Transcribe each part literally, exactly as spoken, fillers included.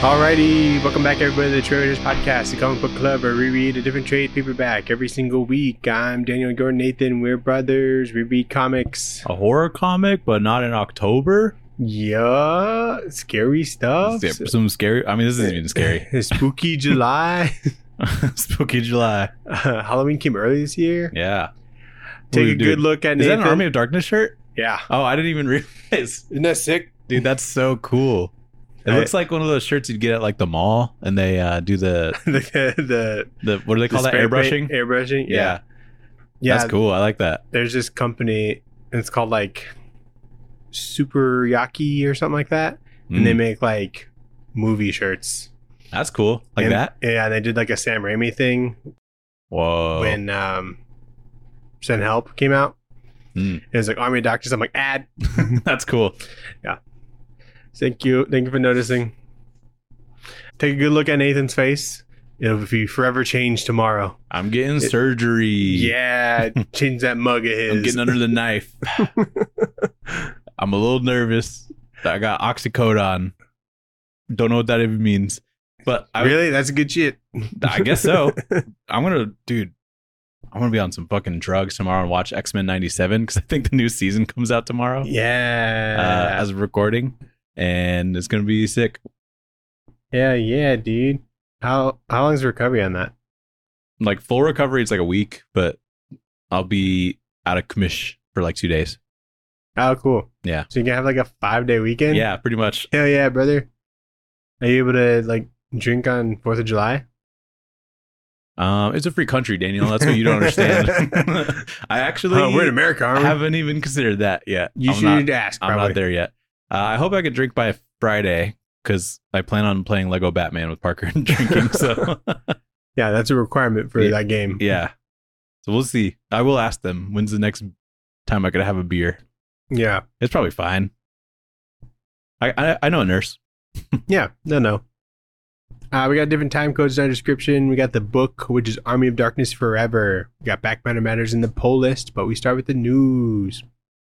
Alrighty, welcome back everybody to the Traders Podcast, the comic book club where we read a different trade paperback every single week. I'm Daniel and Gordon Nathan, we're brothers, we read comics. A horror comic, but not in October? Yeah, scary stuff. Some scary, I mean this isn't even scary. Spooky July. Spooky July. Uh, Halloween came early this year. Yeah. Take Ooh, a dude. good look at Is Nathan. that an Army of Darkness shirt? Yeah. Oh, I didn't even realize. Isn't that sick? Dude, that's so cool. It I- looks like one of those shirts you'd get at like the mall, and they uh, do the the, the, the what do they the call that? spray Airbrushing. paint- Airbrushing, yeah. Yeah. Yeah, That's cool. I like that. there's this company, and it's called like Super Yaki or something like that. And they Mm, make like movie shirts. that's cool. Like And- that. Yeah, they did like a Sam Raimi thing Whoa. when um Send Help came out. Mm. It was like Army of Doctors. I'm like, ad. That's cool. Thank you. Thank you for noticing. Take a good look at Nathan's face. It'll be forever changed tomorrow. I'm getting It- surgery. Yeah, change that mug of his. I'm getting under the knife. I'm a little nervous. I got oxycodone. Don't know what that even means. But I, Really? That's good shit. I guess so. I'm gonna, dude. I'm gonna be on some fucking drugs tomorrow and watch X-Men ninety-seven because I think the new season comes out tomorrow. Yeah. Uh, as of recording, and it's gonna be sick. yeah, yeah, dude. How how long is the recovery on that? Like full recovery, it's like a week, but I'll be out of commish for like two days. Oh, cool. Yeah. So you can have like a five day weekend? Yeah, pretty much. Hell yeah, brother. Are you able to like drink on fourth of July? Um, it's a free country, Daniel. That's what you don't understand. I actually Oh, we're in America, aren't we? haven't even considered that yet. You I'm should not, ask, I'm probably. not there yet. Uh, I hope I could drink by Friday because I plan on playing Lego Batman with Parker and drinking. So Yeah, that's a requirement for Yeah. that game. yeah, so we'll see. I will ask them when's the next time I could have a beer. Yeah. It's probably fine. I I, I know a nurse. Yeah. No, no. Uh, we got different time codes in our description. We got the book, which is Army of Darkness Forever. We got Backmatter Matters in the poll list, but we start with the news.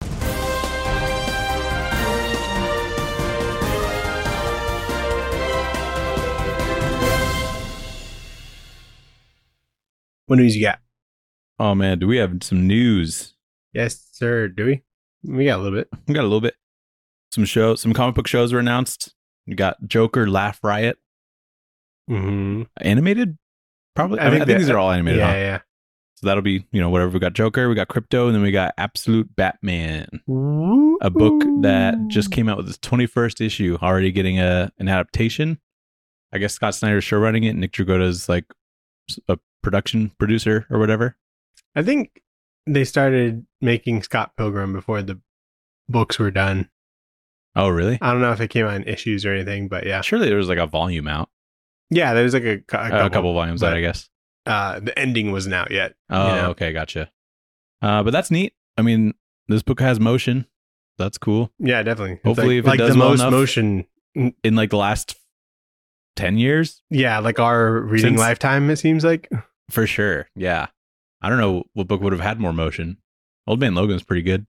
What news you got? Oh man, do we have some news? Yes, sir. Do we? We got a little bit. We got a little bit. Some show, some comic book shows were announced. We got Joker, Laugh Riot, Mm-hmm. animated. Probably. I, I mean, think I think that- these are all animated. Yeah, huh? yeah. So that'll be, you know, whatever. We got Joker, we got Crypto, and then we got Absolute Batman, a book that just came out with its twenty-first issue, already getting a an adaptation. I guess Scott Snyder's show running it. Nick Dragotta's like a production producer or whatever. I think they started making Scott Pilgrim before the books were done. Oh, really? I don't know if it came out in issues or anything, but yeah. Surely there was like a volume out, Yeah, there's like a, cou- a a couple. couple, volumes but- out, I guess. Uh, the ending wasn't out yet. Oh, you know? okay, gotcha. Uh, but that's neat. I mean, this book has motion. That's cool. Yeah, definitely. It's Hopefully like, if it like does the well most enough- motion. In like the last ten years, Yeah, like our reading Since- lifetime, it seems like. for sure. Yeah. I don't know what book would have had more motion. Old Man Logan's pretty good.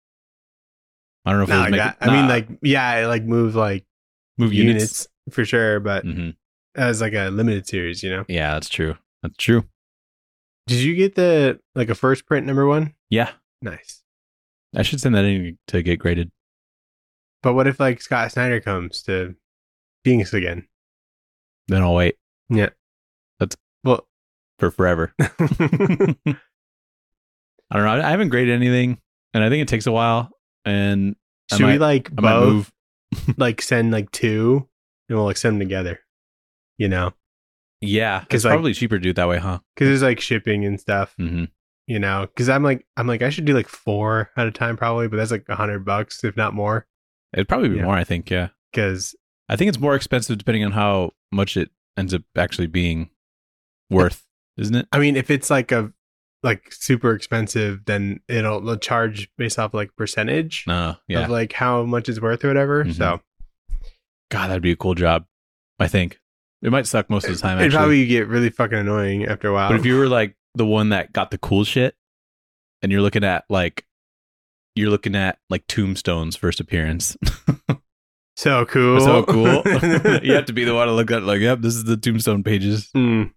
I don't know if Not it was like making, that. I mean, like, yeah, it like moved like move units, units. for sure, but hmm as like a limited series, you know. Yeah, that's true. That's true. Did you get the like a first print number one? Yeah. Nice. I should send that in to get graded. But what if like Scott Snyder comes to Phoenix again? Then I'll wait Yeah. That's- well. for forever. I don't know. I I haven't graded anything, and I think it takes a while. And I Should we might- like I might both move. like send like two and we'll like send them together? You know, Yeah, 'Cause, it's like- probably cheaper to do it that way, huh? because there's like shipping and stuff. hmm You know, because I'm like I'm like I should do like four at a time probably, but that's like a hundred bucks if not more. It'd probably be Yeah. more, I think. Yeah, Because I think it's more expensive depending on how much it ends up actually being worth, isn't it? I mean, if it's like a like super expensive, then it'll they'll charge based off like percentage No, yeah. of like how much it's worth or whatever. Mhm. So God, that'd be a cool job. I think it might suck most of the time. it'd Actually, probably get really fucking annoying after a while. but if you were like the one that got the cool shit, and you're looking at like you're looking at like Tombstone's first appearance, So cool. So cool. You have to be the one to look at it like, yep, this is the Tombstone pages. Mm.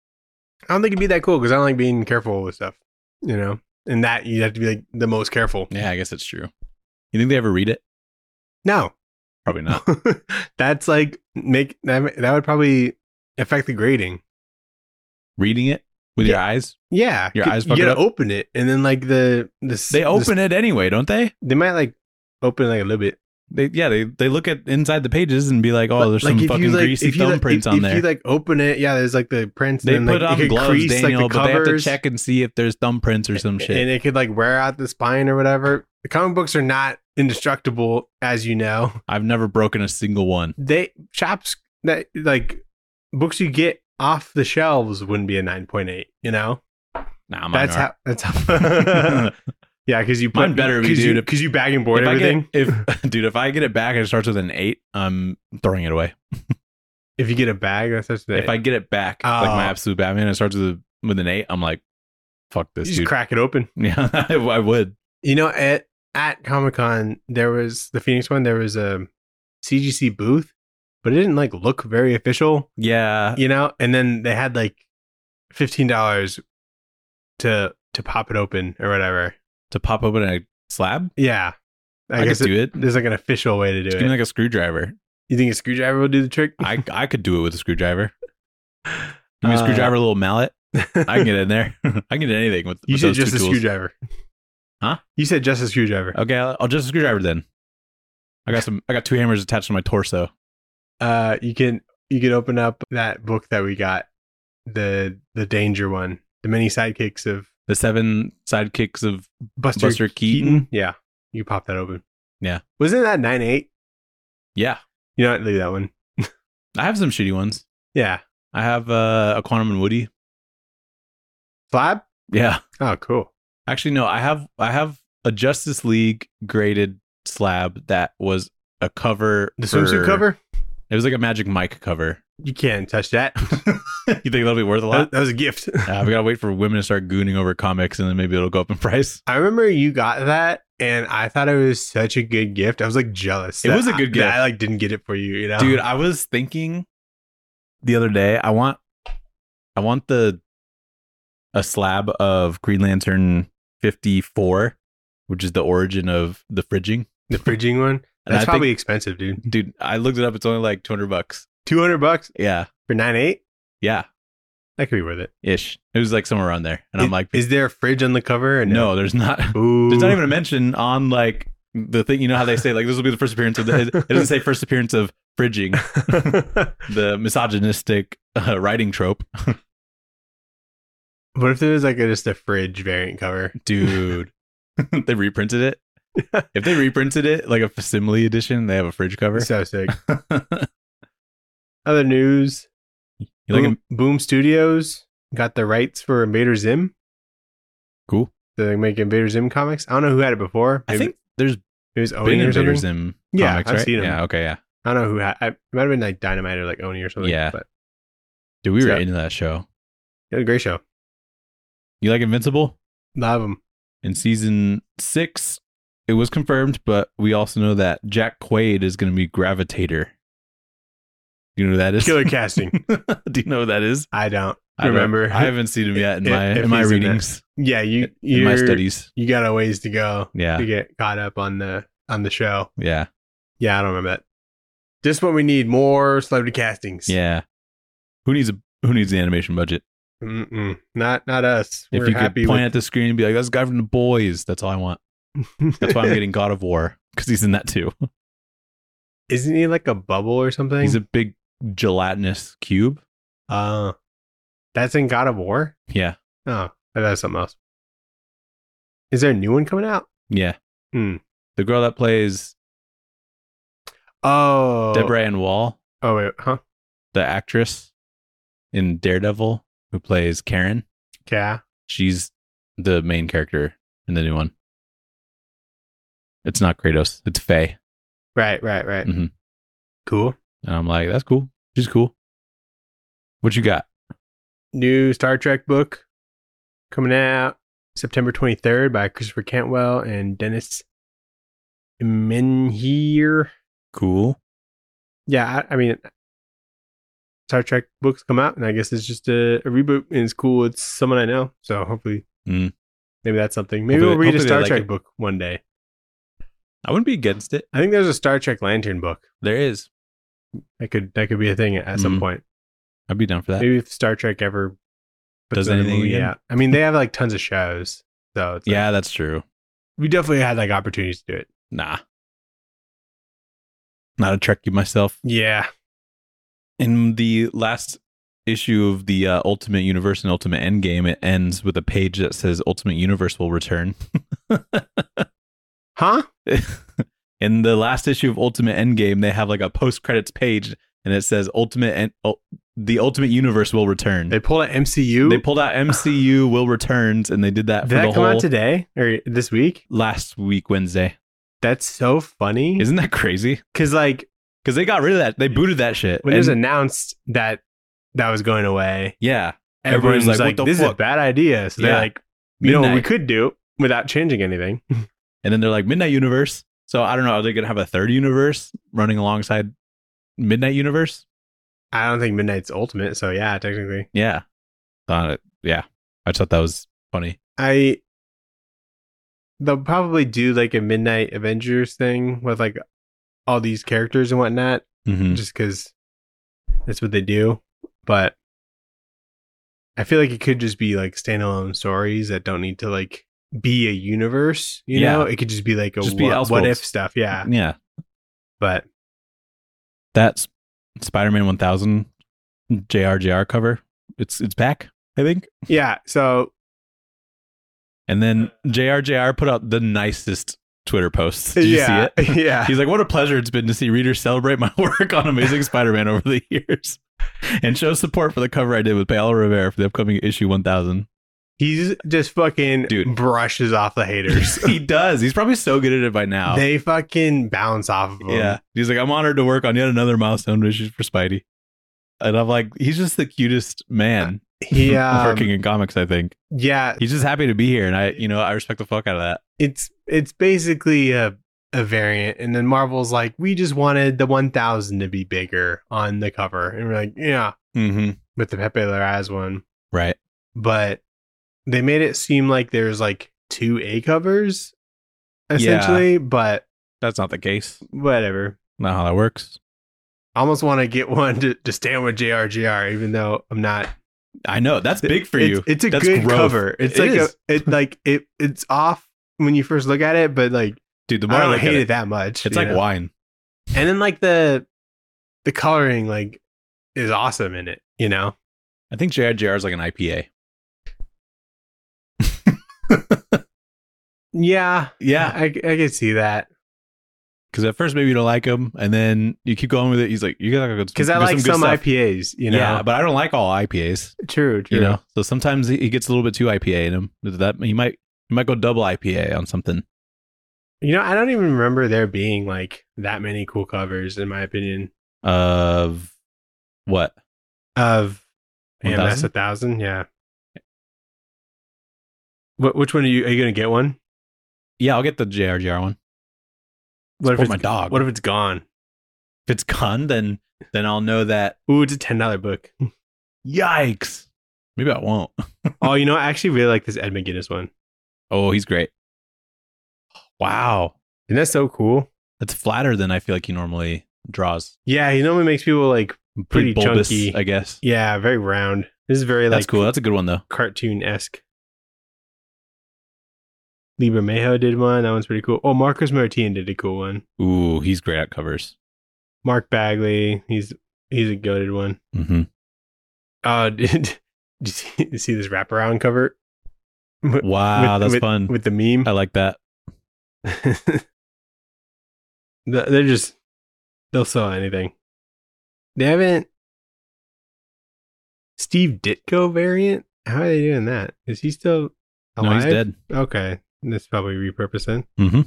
I don't think it'd be that cool because I don't like being careful with stuff, you know? And that you have to be like the most careful. Yeah, I guess it's true. You think they ever read it? No. Probably not. That's like, make that, that would probably affect the grading. Reading it with Yeah. your eyes? Yeah. Your c- eyes You fuck it gotta up? open it. And then like the, the s- They the open s- it anyway, don't they? They might like open it like a little bit. They yeah, they, they look at inside the pages and be like, oh, But, there's like, some if you, fucking like- greasy if you, like- thumbprints if- on if there. you like open it, yeah, there's like the prints. They and put then, like, on it could gloves, crease, Daniel, like, the but they have to covers, check and see if there's thumbprints or some shit. and it could like wear out the spine or whatever. The comic books are not indestructible, as you know. I've never broken a single one. They shops that like books you get off the shelves wouldn't be a nine point eight. You know, Nah, mine that's are. how. That's how. Yeah, because you put Mine better be, cause you, dude. because you bag and board if I everything. get, if dude, if I get it back and it starts with an eight, I'm throwing it away. If you get a bag, that's such If I get it back, like my Oh. absolute Batman, and it starts with a, with an eight, I'm like, fuck you this, just dude. crack it open. Yeah, I, I would. You know, at at Comic Con, there was the Phoenix one. There was a C G C booth, but it didn't like look very official. Yeah, You know, and then they had like fifteen dollars to to pop it open or whatever. to pop open a slab, Yeah, I, guess could do it. there's like an official way to do Just it. give me like a screwdriver. You think a screwdriver will do the trick? I I could do it with a screwdriver. Give me a Uh, screwdriver, a little mallet. I can get in there. I can get anything with, You with said those just two a tools. screwdriver. Huh? You said just a screwdriver. Okay, I'll, I'll just a screwdriver then. I got some. I got two hammers attached to my torso. Uh, you can you can open up that book that we got, the the danger one, the many sidekicks of The seven sidekicks of Buster, Buster Keaton? Yeah, you pop that open. Yeah. Wasn't that nine eight? yeah. You know what? Leave that one. I have some shitty ones. Yeah. I have uh, a Quantum and Woody. Flab? Yeah. Oh, cool. Actually, no. I have I have a Justice League graded slab that was a cover. The for- swimsuit cover? It was like a Magic Mike cover. You can't touch that. You think that'll be worth a that, lot? that was a gift. Uh, we gotta wait for women to start gooning over comics, and then maybe it'll go up in price. I remember you got that, and I thought it was such a good gift. I was like jealous. It that was a I- good gift. that I like didn't get it for you. You know, Dude, I was thinking the other day, I want I want the a slab of Green Lantern fifty-four, which is the origin of the fridging. the fridging one. And That's I probably think- expensive, dude. Dude, I looked it up, it's only like two hundred bucks. Two hundred bucks Yeah. for nine eight. Yeah. That could be worth it. Ish. It was like somewhere around there. And I'm Is- like, is there a fridge on the cover? Or no, no, there's not. Ooh. There's not even a mention on like the thing. You know how they say like this will be the first appearance of the. It doesn't say first appearance of fridging, the misogynistic uh, writing trope. What if there was like a, just a fridge variant cover? Dude, they reprinted it. If they reprinted it like a facsimile edition, they have a fridge cover. So sick. Other news: You like Boom, Boom Studios got the rights for Invader Zim. Cool. To make Invader Zim comics. I don't know who had it before. I Maybe think there's it was been Oni or Invader something. Zim Yeah, comics, I've right? seen 'em. Yeah, okay, yeah. I don't know who had. I, it might have been like Dynamite or like Oni or something. Yeah. but Dude, we were So- into that show. it was a great show. You like Invincible? Love them. In season six, it was confirmed, but we also know that Jack Quaid is going to be Gravitator. Do you know who that is? Killer casting. Do you know who that is? I don't I don't- remember. I haven't seen him yet in If- my if in my he's in that. readings, yeah, you in my you're- studies. You got a ways to go Yeah, to get caught up on the on the show. yeah, Yeah, I don't remember that. Just what we need: more celebrity castings. yeah. Who needs a Who needs the animation budget? Mm-mm. Not not us. If We're you could happy point with. at the screen and be like, "That's the guy from The Boys." That's all I want. That's why I'm getting God of War because he's in that too. Isn't he like a bubble or something? He's a big gelatinous cube. uh, that's in God of War. Yeah, Oh, I thought it was something else. Is there a new one coming out? yeah. Hmm. The girl that plays Oh, Deborah Ann Wall, Oh wait, huh? the actress in Daredevil who plays Karen, Yeah. she's the main character in the new one. It's not Kratos, it's Faye. Right, right, right. Mhm. Cool. And I'm like, that's cool. She's cool. What you got? New Star Trek book coming out September twenty-third by Christopher Cantwell and Dennis Menhier. Cool. Yeah, I, I mean, Star Trek books come out, and I guess it's just a, a reboot, and it's cool. It's someone I know, so hopefully, Mm. maybe that's something. Maybe Hopefully- we'll read a hopefully they Star like Trek it. book one day. I wouldn't be against it. I think there's a Star Trek Lantern book. There is. That could that could be a thing at some Mhm. point. I'd be down for that. Maybe if Star Trek ever puts Does another anything movie again? out. I mean, they have like tons of shows, so it's like, Yeah, that's true. we definitely had like opportunities to do it. Nah. Not a Trekkie myself. Yeah, In the last issue of the uh, Ultimate Universe and Ultimate Endgame, it ends with a page that says Ultimate Universe will return. huh? In the last issue of Ultimate Endgame, they have like a post credits page and it says Ultimate en- oh, the Ultimate Universe will return. They pulled an M C U. They pulled out M C U will returns and they did that Did for that the come whole out today or this week? last week Wednesday. That's so funny. Isn't that crazy? Because like Because they got rid of that. They booted that shit. when it was And- announced that that was going away, yeah. everyone was like, "What the "This is a fuck?" bad idea." So they're Yeah. like, "You know what we Midnight. could do without changing anything?" And then they're like Midnight Universe. So I don't know. Are they going to have a third universe running alongside Midnight Universe? I don't think Midnight's Ultimate, so yeah, technically, Yeah. Thought it, yeah. I just thought that was funny. I they'll probably do like a Midnight Avengers thing with like all these characters and whatnot, Mm-hmm. just because that's what they do. But I feel like it could just be like standalone stories that don't need to like be a universe. You Yeah. know, it could just be like a Just be what, what Elseworlds. if stuff. Yeah, Yeah. but That's Spider-Man one thousand J R J R cover. It's it's back, I think. yeah. So And then J R J R put out the nicest Twitter posts. Did you yeah, see it? yeah. He's like, what a pleasure it's been to see readers celebrate my work on Amazing Spider-Man over the years and show support for the cover I did with Paolo Rivera for the upcoming issue one thousand. He's just fucking Dude. brushes off the haters. He does. He's probably so good at it by now. They fucking bounce off of him. Yeah. He's like, I'm honored to work on yet another milestone issue for Spidey. And I'm like, he's just the cutest man He um, working in comics, I think. yeah, He's just happy to be here. And I, you know, I respect the fuck out of that. it's it's basically a a variant, and then Marvel's like, we just wanted the one thousand to be bigger on the cover, and we're like, yeah, Mm-hmm. with the Pepe Larraz one, Right. but they made it seem like there's like two A covers essentially, but That's not the case. whatever. Not how that works. I almost want to get one to, to stand with J R J R, even though I'm not. I know. That's big for It's- you. It's a That's good growth. cover. It's It like is. a, it like it it's off when you first look at it, but like Dude, the more I I, don't look hate at it, it, that much. it's you like know? wine. And then like the the coloring like is awesome in it, you know? I think J R J R is like an I P A. Yeah. Yeah. I I can see that. Because at first maybe you don't like him, and then you keep going with it. He's like, you gotta go. Because I like some I P As, you know. Yeah, but I don't like all I P As. true, true. You know, so sometimes he he gets a little bit too I P A in him. That he might he might go double I P A on something. You know, I don't even remember there being like that many cool covers, in my opinion. Of what? Of A M S one thousand? a thousand, yeah. What which one are you are you gonna get one? Yeah, I'll get the J R J R one. What if Support it's my dog. What if it's gone? If it's gone, then then I'll know that. Ooh, it's a ten dollar book. Yikes! Maybe I won't. Oh, you know, I actually really like this Ed McGuinness one. Oh, he's great. Wow, Isn't that so cool? that's flatter than I feel like he normally draws. Yeah, he normally makes people like Pretty bulbous, chunky. I guess. yeah, very round. This is very That's like cool. That's a good one though. cartoon esque. Libra Mayo did one. That one's pretty cool. Oh, Marcus Martin did a cool one. Ooh, he's great at covers. Mark Bagley, he's he's a goated one. Mm-hmm. Uh, did, did you see, did you see this wraparound cover? With- Wow, with- that's with- fun. with the meme. I like that. The- They're just they'll sell anything. They haven't Steve Ditko variant. How are they doing that? Is he still alive? No, he's dead. Okay, that's probably repurposing. Mm-hmm.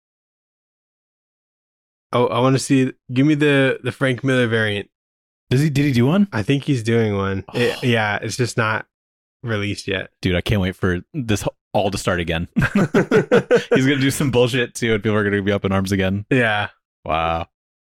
Oh, I want to see. Give me the the Frank Miller variant. Does he? Did he do one? I think he's doing one. Oh. It- yeah, it's just not released yet. Dude, I can't wait for this all to start again. He's gonna do some bullshit too, and people are gonna be up in arms again. Yeah, Wow.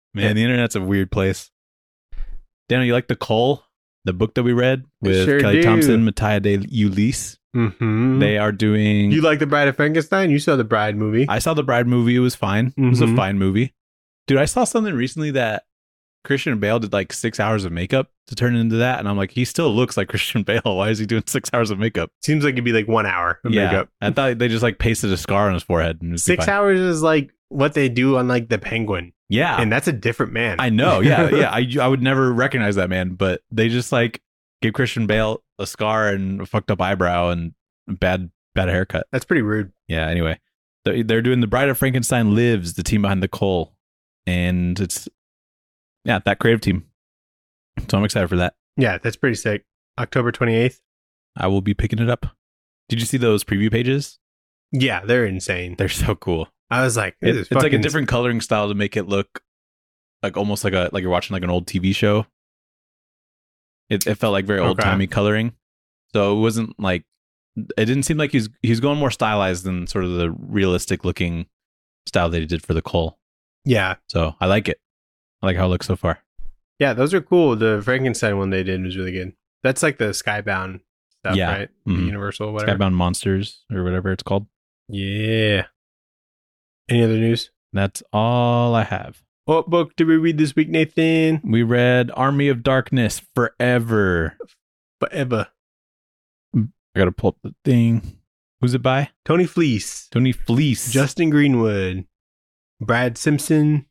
Man, Yeah. the internet's a weird place. Daniel, you like The Cull, the book that we read with Sure Kelly do. Thompson, Mattia de Ulysse? Mm-hmm. They are doing. You like The Bride of Frankenstein? You saw the Bride movie. I saw the Bride movie. It was fine. It was a Mhm. fine movie. Dude, I saw something recently that Christian Bale did like six hours of makeup to turn into that. And I'm like, he still looks like Christian Bale. Why is he doing six hours of makeup? Seems like it'd be like one hour of yeah. makeup. I thought they just like pasted a scar on his forehead. And it'd be Six fine. hours is like what they do on like the Penguin. Yeah. And that's a different man. I know. Yeah. Yeah. I, I would never recognize that man, but they just like gave Christian Bale a scar and a fucked up eyebrow and bad, bad haircut. That's pretty rude. Yeah. Anyway, they're, they're doing The Bride of Frankenstein Lives, the team behind The Cull. And it's, yeah, that creative team. So I'm excited for that. Yeah, that's pretty sick. October twenty-eighth. I will be picking it up. Did you see those preview pages? Yeah, they're insane. They're so cool. I was like, It- this is it's like a fucking- different coloring style to make it look like almost like a like you're watching like an old T V show. It it felt like very Okay. old timey coloring. So it wasn't like it didn't seem like he's he's going more stylized than sort of the realistic looking style that he did for The Cull. Yeah. So I like it. I like how it looks so far. Yeah, those are cool. The Frankenstein one they did was really good. That's like the Skybound stuff, Yeah. right? The Mhm. Universal, whatever. Skybound Monsters or whatever it's called. Yeah. Any other news? That's all I have. What book did we read this week, Nathan? We read Army of Darkness Forever. Forever. I gotta pull up the thing. Who's it by? Tony Fleece. Tony Fleece. Justin Greenwood. Brad Simpson.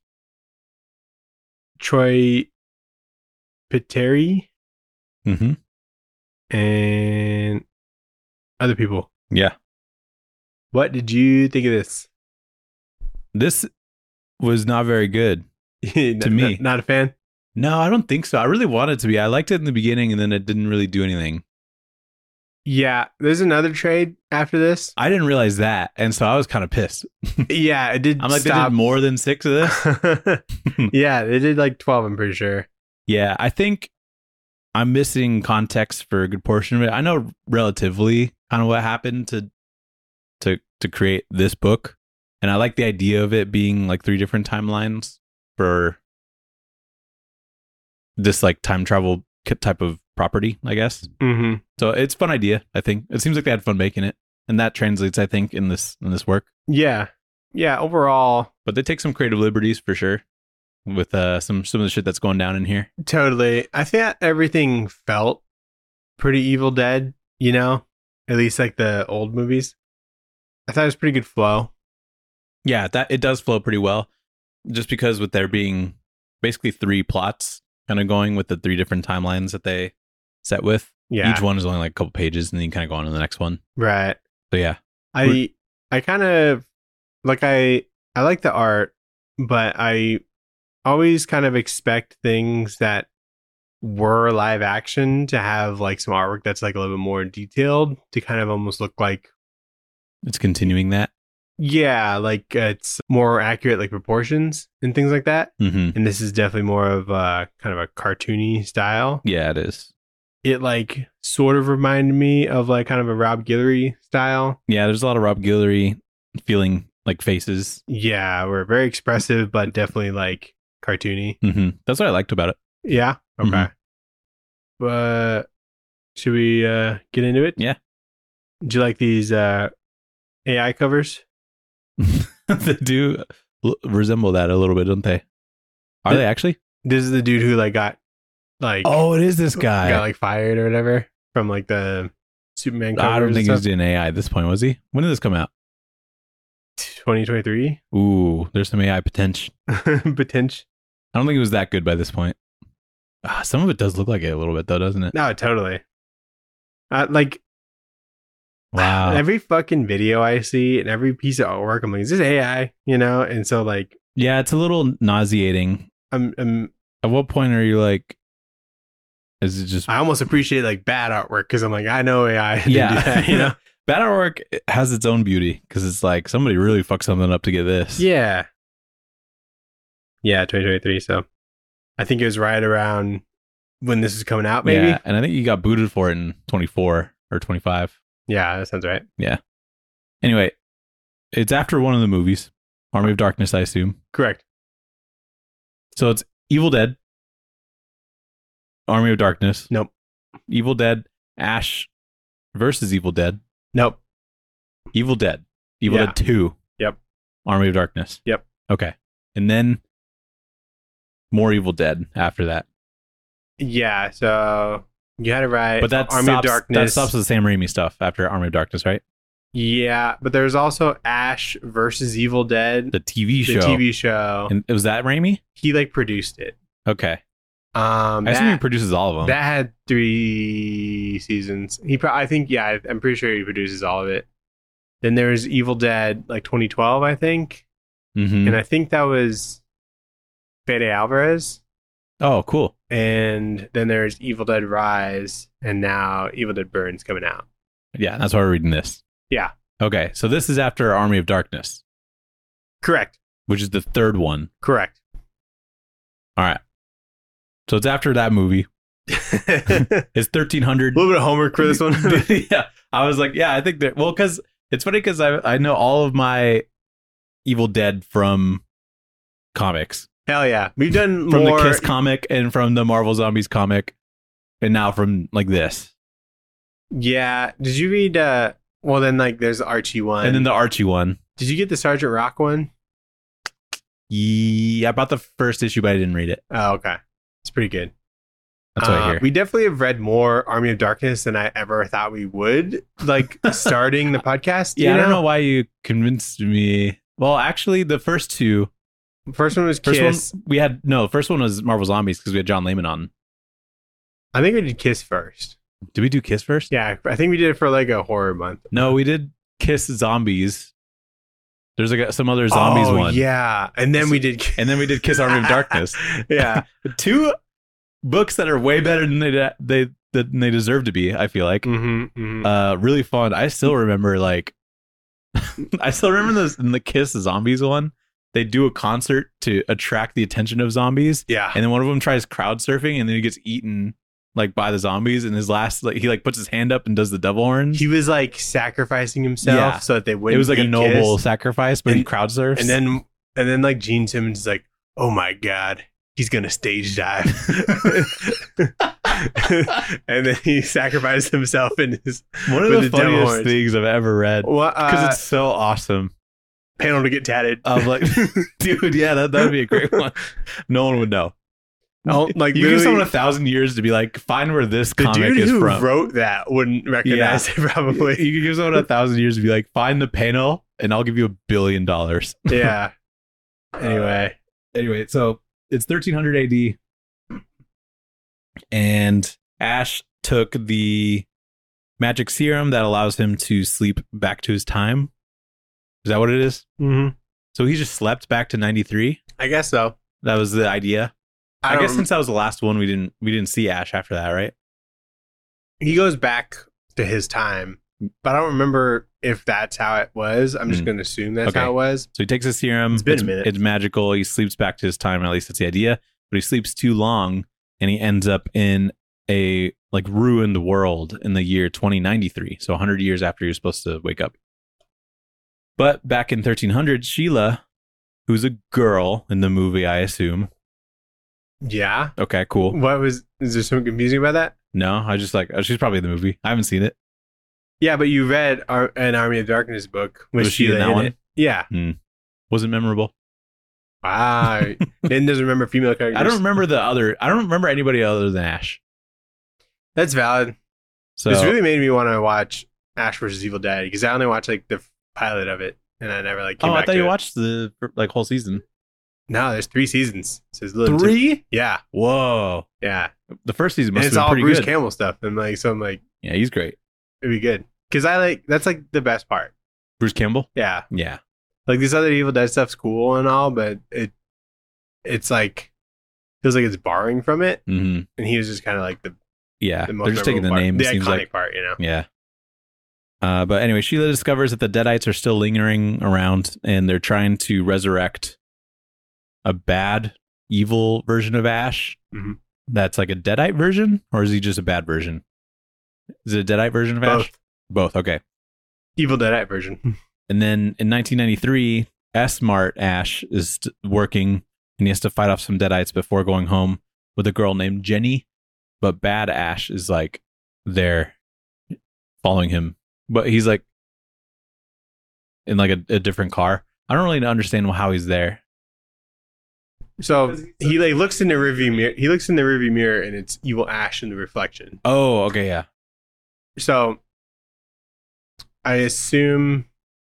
Troy Pitteri. Mm-hmm. And other people. Yeah. What did you think of this? This was not very good. to me. Not, not a fan? No, I don't think so. I really wanted it to be. I liked it in the beginning and then it didn't really do anything. Yeah, there's another trade after this. I didn't realize that. And so I was kind of pissed. Yeah, it did I'm like, they stop. did more than six of this? Yeah, they did like twelve, I'm pretty sure. Yeah, I think I'm missing context for a good portion of it. I know relatively kind of what happened to to to create this book, and I like the idea of it being like three different timelines for this like time travel ki- type of property, I guess. Mm-hmm. So it's a fun idea. I think it seems like they had fun making it, and that translates, I think, in this in this work. Yeah. Yeah, overall, But they take some creative liberties for sure with uh, some some of the shit that's going down in here. totally. I think everything felt pretty Evil Dead, you know? At least like the old movies. I thought it was pretty good flow. Yeah, that it does flow pretty well. Just because with there being basically three plots kind of going with the three different timelines that they set with. Yeah. Each one is only like a couple pages and then you kind of go on to the next one. Right. So yeah. I I kind of like I I like the art, but I always kind of expect things that were live action to have like some artwork that's like a little bit more detailed to kind of almost look like It's continuing that. yeah, like uh, it's more accurate like proportions and things like that. Mm-hmm. And this is definitely more of a kind of a cartoony style. Yeah, it is. It like sort of reminded me of like kind of a Rob Guillory style. Yeah, there's a lot of Rob Guillory feeling like faces. Yeah, we're very expressive, but definitely like cartoony. Mm-hmm. That's what I liked about it. Yeah. Okay. Mhm. But should we uh, get into it? Yeah. Do you like these uh, A I covers? They do l- resemble that a little bit, don't they? Are The- they actually? This is the dude who like got like Oh, it is this guy. got like fired or whatever from like the Superman covers. I don't think he and was doing A I at this point, was he? When did this come out? twenty twenty-three Ooh, there's some A I potential. potential. I don't think it was that good by this point. Ah, some of it does look like it a little bit, though, doesn't it? No, totally. Uh, like Wow. every fucking video I see and every piece of artwork, I'm like, is this A I? You know? And so like, Yeah, it's a little nauseating. I'm, I'm At what point are you like, is it just I almost appreciate like bad artwork because I'm like, I know A I. Didn't Yeah. do that, you know? bad artwork has its own beauty because it's like somebody really fucked something up to get this. Yeah. Yeah, twenty twenty-three. So I think it was right around when this is coming out, maybe. Yeah, Yeah, and I think you got booted for it in twenty-four or twenty-five. that sounds right. Anyway, it's after one of the movies, Army of Darkness, I assume. Correct. So it's Evil Dead, Army of Darkness. Nope. Evil Dead, Ash versus Evil Dead. Nope. Evil Dead. Evil Yeah. Dead two. Yep. Army of Darkness. Yep. Okay. And then more Evil Dead after that. Yeah, so you had it right. But that Army stops, of Darkness. that stops with Sam Raimi stuff after Army of Darkness, right? Yeah, but there's also Ash versus Evil Dead, The T V show. the T V show. And was that Raimi? He like produced it. Okay. Um, I assume he that, produces all of them. that had three seasons. He, pro- I think, yeah, I- I'm pretty sure he produces all of it. Then there's Evil Dead, like twenty twelve, I think, Mhm. and I think that was Fede Alvarez. Oh, cool. And then there's Evil Dead Rise, and now Evil Dead Burns coming out. Yeah, that's why we're reading this. Yeah, Okay, so this is after Army of Darkness, correct, which is the third one. correct. All right. So it's after that movie. A It's thirteen hundred. little bit of homework for this one. Yeah. I was like, yeah, I think that, well, because it's funny because I, I know all of my Evil Dead from comics, Hell yeah, we've done from more. the Kiss comic and from the Marvel Zombies comic, and now from like this. Yeah, did you read? uh Well, then like there's the Archie one, And then the Archie one. did you get the Sergeant Rock one? Yeah, I bought the first issue, but I didn't read it. Oh, okay, it's pretty good. That's what Uh, I hear. We definitely have read more Army of Darkness than I ever thought we would. Like starting the podcast. Yeah, you I don't know why you convinced me. Well, actually, the first two, First one was first Kiss. one we had no. The first one was Marvel Zombies because we had John Layman on. I think we did Kiss first. Did we do Kiss first? Yeah, I think we did it for like a horror month. No, we did Kiss Zombies. There's like a, some other zombies oh, one. Yeah, and then we did, And then we did Kiss Army of Darkness. Yeah, Two books that are way better than they they than they deserve to be. I feel like hmm hmm uh, really fun. I still remember like I still remember this in the Kiss Zombies one. They do a concert to attract the attention of zombies, yeah. and then one of them tries crowd surfing, and then he gets eaten like by the zombies. And his last like he like puts his hand up and does the devil horns. He was like sacrificing himself Yeah. so that they It wouldn't. was like a eat noble Kiss. sacrifice, but he And- crowd surfs. And then, and then like Gene Simmons is like, "Oh my god, he's gonna stage dive," and then he sacrificed himself in his one of with the the devil funniest horns. things I've ever read Well, because uh, it's so awesome. panel to get tatted. I'm like, dude, yeah, that that would be a great one. No one would know. Oh, like You give literally, someone a thousand years to be like, find where this the comic dude is who from. wrote that wouldn't recognize it probably. You could give someone a thousand years to be like, find the panel, and I'll give you a billion dollars. Yeah. Anyway, Anyway, so it's thirteen hundred A D, and Ash took the magic serum that allows him to sleep back to his time. Is that what it is? hmm So he just slept back to ninety-three. I guess so. That was the idea. I, I, don't guess rem- since that was the last one, we didn't we didn't see Ash after that, right? he goes back to his time, but I don't remember if that's how it was. I'm just Mm. going to assume that's Okay. how it was. So he takes a serum. It's been a minute. It's magical. He sleeps back to his time. At least that's the idea. But he sleeps too long, and he ends up in a like ruined world in the year twenty ninety-three. So one hundred years after you're supposed to wake up. But back in thirteen hundred, Sheila, who's a girl in the movie, I assume. Yeah. Okay, cool. What was? Is there something confusing about that? No, I just like oh, she's probably in the movie. I haven't seen it. Yeah, but you read Ar- an Army of Darkness book with Was she in Sheila that in one? it. Yeah. Wasn't memorable. Wow. Then doesn't remember female characters. I don't remember the other. I don't remember anybody other than Ash. That's valid. So This really made me want to watch Ash versus Evil Dead because I only watched like the pilot of it and I never like came oh, I back thought to you it. watched the like whole season. No, there's three seasons. So it's a little Three? yeah, Whoa. yeah. The first season And must it's have been all pretty Bruce good. Campbell stuff. And like, so I'm like, Yeah, he's great. it'd be good because I like that's like the best part. Bruce Campbell? Yeah, Yeah. like this other Evil Dead stuff's cool and all, but it it's like feels like it's borrowing from it. hmm And he was just kind of like the, Yeah. the most They're just taking the memorable part. name, the it seems iconic like. part, you know. Yeah. Uh, but anyway, Sheila discovers that the Deadites are still lingering around and they're trying to resurrect a bad, evil version of Ash. Mhm. That's like a Deadite version, or is he just a bad version? Is it a Deadite version of Ash? Both. Both. Okay. Evil Deadite version. And then in nineteen ninety-three, S-Mart Ash is st- working and he has to fight off some Deadites before going home with a girl named Jenny. But Bad Ash is like there following him, but he's like in like a, a different car. I don't really understand how he's there. So he like looks in the rearview mirror. He looks in the rearview mirror, and it's evil Ash in the reflection. Oh, okay, yeah. So I assume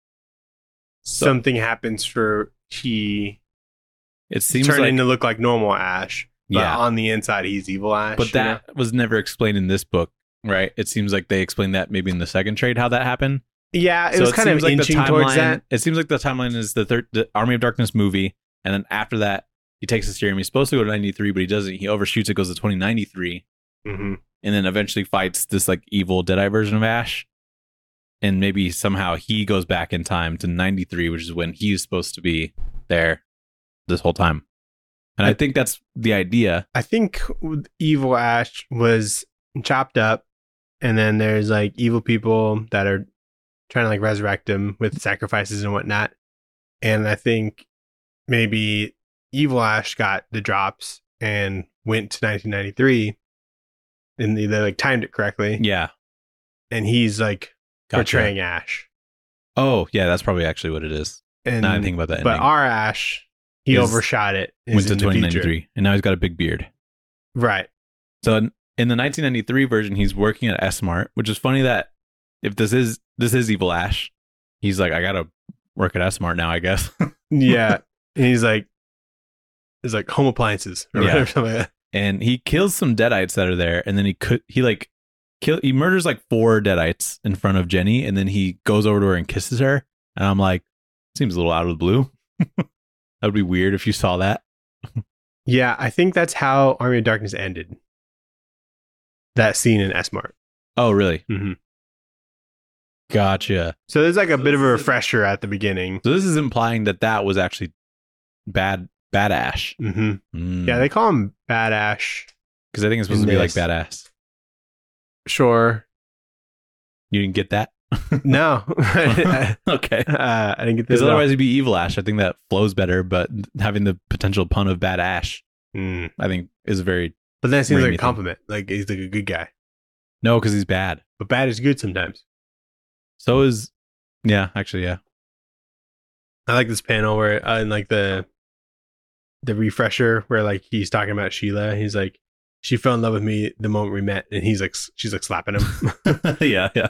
So- something happens for he It seems turning like, to look like normal Ash, but yeah, on the inside he's evil Ash. but you know? that was never explained in this book, right? It seems like they explained that maybe in the second trade how that happened. yeah, it So was kind of seems like the inching towards timeline- that. It seems like the timeline is the third, the Army of Darkness movie, and then after that, he takes the serum. He's supposed to go to ninety-three, but he doesn't. He overshoots it, goes to twenty ninety-three, Mm-hmm. and then eventually fights this like evil Deadeye version of Ash. And maybe somehow he goes back in time to ninety-three, which is when he's supposed to be there this whole time. And I think that's the idea. I think evil Ash was chopped up, and then there's like evil people that are trying to like resurrect him with sacrifices and whatnot. And I think maybe evil Ash got the drops and went to nineteen ninety-three, and they, they like timed it correctly. Yeah. And he's like Gotcha. portraying Ash. Oh, yeah, that's probably actually what it is. And Now I think about that. but ending. our Ash, he Is- overshot it. is went to in the twenty future. ninety-three, and now he's got a big beard. Right. So in, in the nineteen ninety-three version, he's working at S-Mart, which is funny that if this is this is evil Ash, he's like, I gotta work at S-Mart now, I guess. Yeah. And he's like, it's like home appliances or Yeah. whatever. Something like that. And he kills some Deadites that are there, and then he could he like kill he murders like four Deadites in front of Jenny, and then he goes over to her and kisses her. And I'm like, seems a little out of the blue. That would be weird if you saw that. Yeah, I think that's how Army of Darkness ended. That scene in S-Mart. Oh, really? Mm-hmm. Gotcha. So there's like a bit of a refresher at the beginning. So this is implying that that was actually bad, bad Ash. Mm-hmm. Mm. Yeah, they call him Bad Ash. Because I think it's supposed in to be like this. badass. Sure. You didn't get that? No. uh, Okay. I didn't get this. Because at all. otherwise it'd be evil Ash. I think that flows better, but having the potential pun of bad Ash, Mm. I think is very But that seems Made like me a think. compliment. Like he's like a good guy. no, because he's bad. But bad is good sometimes. So is yeah, actually yeah. I like this panel where uh, in like the the refresher where like he's talking about Sheila. He's like, she fell in love with me the moment we met, and he's like, s- she's like slapping him. yeah, yeah.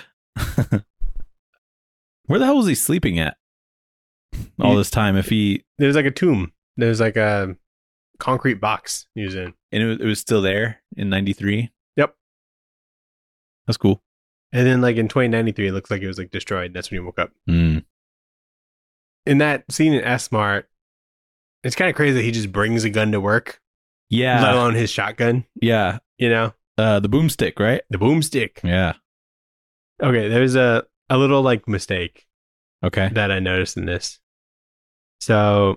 Where the hell was he sleeping at all He- this time? If he There's like a tomb. There's like a concrete box he was in. and it was, it was still there in ninety-three. Yep. That's cool. And then like in twenty ninety-three, it looks like it was like destroyed. That's when he woke up. Mm. In that scene in S-Mart, it's kind of crazy that he just brings a gun to work, let Yeah, alone his shotgun. yeah. You know, Uh, the boomstick, right? the boomstick. Yeah. Okay, there's a a little like mistake Okay. that I noticed in this. So,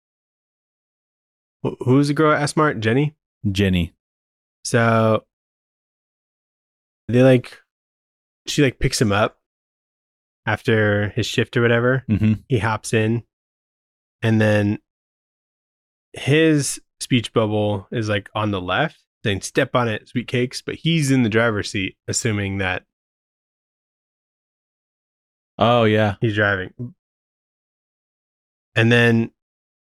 wh- who's the girl at S-Mart? Jenny. Jenny. So they like, she like picks him up after his shift or whatever. Mm-hmm. He hops in, and then his speech bubble is like on the left, saying "Step on it, sweet cakes," but he's in the driver's seat, assuming that Oh yeah. he's driving. And then,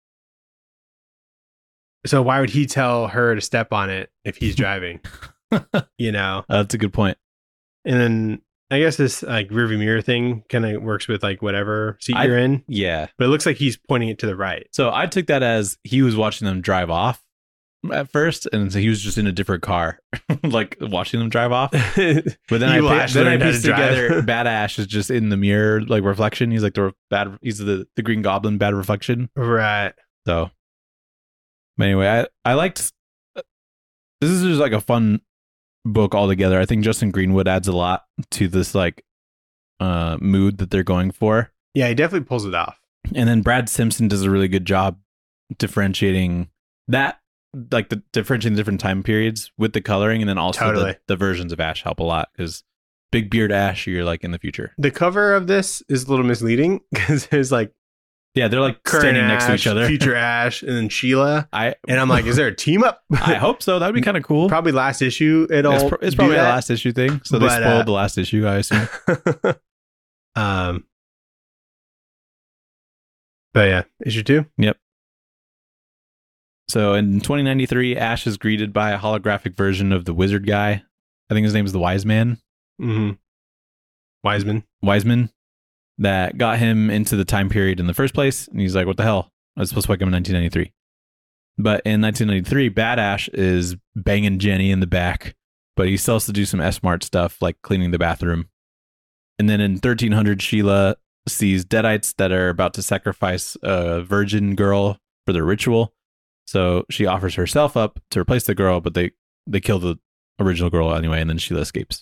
so why would he tell her to step on it if he's driving? You know. Uh, that's a good point. And then I guess this like rearview mirror thing kind of works with like whatever seat I- you're in, Yeah. but it looks like he's pointing it to the right. So I took that as he was watching them drive off at first, and so he was just in a different car, like watching them drive off. But then I, Evil pi- Ash then I learned how to pieced drive. together Bad Ash is just in the mirror, like reflection. He's like the bad. He's the the Green Goblin, bad reflection. Right. So, but anyway, I I liked. This is just like a fun book altogether. I think Justin Greenwood adds a lot to this like uh mood that they're going for, Yeah, he definitely pulls it off. and then Brad Simpson does a really good job differentiating that, like the differentiating the different time periods with the coloring, and then also Totally. the, the versions of Ash help a lot because big beard Ash, you're like in the future. The cover of this is a little misleading because there's like Yeah, they're like current standing Ash, next to each other. future Ash, and then Sheila. I And I'm like, is there a team up? I hope so. That would be kind of cool. Probably last issue. It'll. It's, pro- it's do probably a that. last issue thing. So they But, spoiled uh, the last issue, I assume. um. But yeah, issue two. So in twenty ninety-three, Ash is greeted by a holographic version of the wizard guy. I think his name is the Wise Man. Mm-hmm. Wiseman. Wiseman. That got him into the time period in the first place. And he's like, what the hell? I was supposed to wake him in nineteen ninety-three. But in nineteen ninety-three, Bad Ash is banging Jenny in the back. But he still has to do some S-Mart stuff like cleaning the bathroom. And then in thirteen hundred, Sheila sees Deadites that are about to sacrifice a virgin girl for their ritual. So she offers herself up to replace the girl, but they, they kill the original girl anyway, and then Sheila escapes.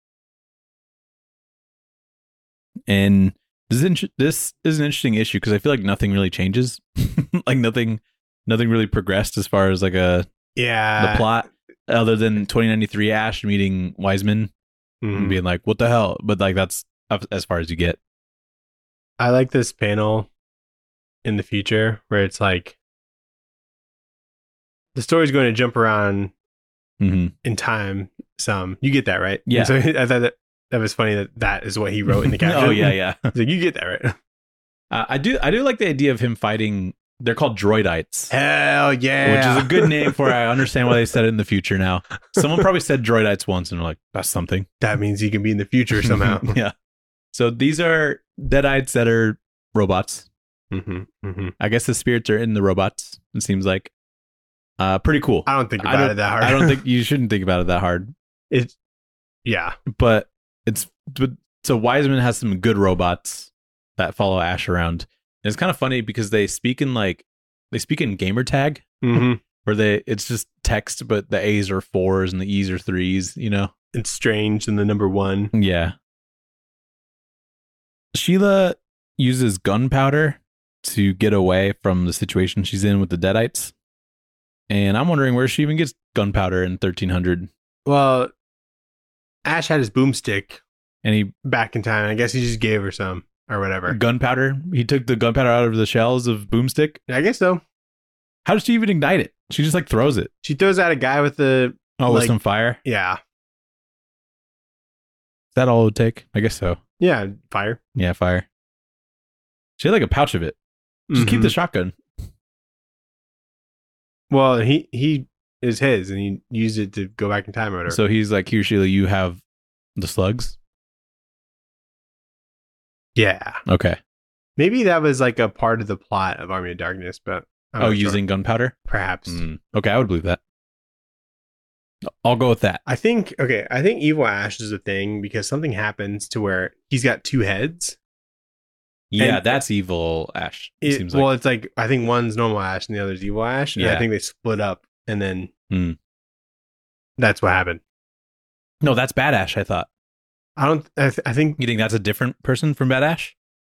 And this is, in- this is an interesting issue because I feel like nothing really changes. Like nothing nothing really progressed as far as like a Yeah. the plot, other than twenty ninety-three Ash meeting Wiseman Mhm. and being like, what the hell? But like that's up as far as you get. I like this panel in the future where it's like the story's going to jump around hmm in time some. You get that, right? Yeah. And so I thought that, that was funny that that is what he wrote in the caption. Oh yeah, yeah. He's like, you get that, right? Uh, I do. I do like the idea of him fighting. They're called droidites, Hell yeah. which is a good name for it. I understand why they said it in the future now. Someone probably said droidites once, and they're like, "That's something." That means he can be in the future somehow. Yeah. So these are deadites that are robots. hmm hmm I guess the spirits are in the robots. It seems like uh, pretty cool. I don't think I about don't, it that hard. I don't think you shouldn't think about it that hard. it's, yeah. But it's but so Wiseman has some good robots that follow Ash around. And it's kind of funny because they speak in like they speak in gamer tag hmm where they it's just text, but the A's are fours and the E's are threes, you know? It's strange in the number one. Yeah. Sheila uses gunpowder to get away from the situation she's in with the Deadites. And I'm wondering where she even gets gunpowder in thirteen hundred. Well, Ash had his boomstick And he back in time. I guess he just gave her some or whatever. gunpowder. He took the gunpowder out of the shells of Boomstick. I guess so. How does she even ignite it? She just like throws it. She throws out a guy with the Oh, with Like- some fire. Is yeah, that all it would take? I guess so. yeah, fire. Yeah, fire. She had like a pouch of it. Just keep Mhm. the shotgun. Well, he he is his, and he used it to go back in time or whatever. So he's like, here, Sheila, you have the slugs. yeah, Okay. maybe that was like a part of the plot of Army of Darkness, but I'm Oh, not sure. using gunpowder? perhaps. Mm, okay, I would believe that. I'll go with that. I think okay. I think Evil Ash is a thing because something happens to where he's got two heads. Yeah, And- that's evil Ash. It, It, seems well, like. it's like I think one's normal Ash and the other's Evil Ash, and I Yeah. think they split up, and then Hmm. that's what happened. No, that's Bad Ash, I thought. I don't. I, th- I think You think that's a different person from Bad Ash?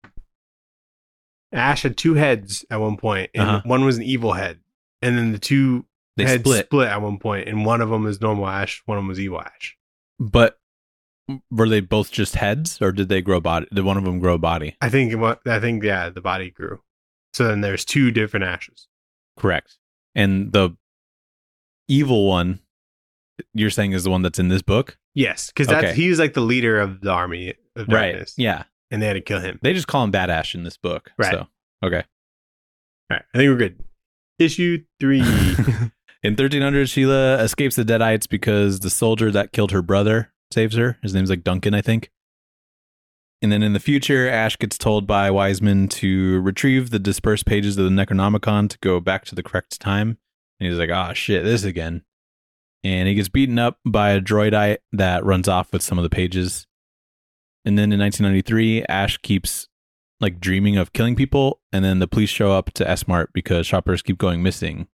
Ash had two heads at one point, and Uh-huh. one was an evil head, and then the two They heads split. split at one point, and one of them is normal Ash, one of them was Evil Ash. But were they both just heads, or did they grow body? Did one of them grow a body? I think. What I think, yeah, the body grew. So then there's two different Ashes. Correct. And the evil one, you're saying, is the one that's in this book? Yes, because that's Okay. he was like the leader of the Army of Darkness, Yeah. and they had to kill him. They just call him Bad Ash in this book. Right. So, okay. All right, I think we're good. Issue three. In thirteen hundred, Sheila escapes the Deadites because the soldier that killed her brother saves her. His name's like Duncan, I think. And then in the future, Ash gets told by Wiseman to retrieve the dispersed pages of the Necronomicon to go back to the correct time. And he's like, oh shit, this again. And he gets beaten up by a droidite that runs off with some of the pages. And then in nineteen ninety-three, Ash keeps like dreaming of killing people. And then the police show up to S-Mart because shoppers keep going missing.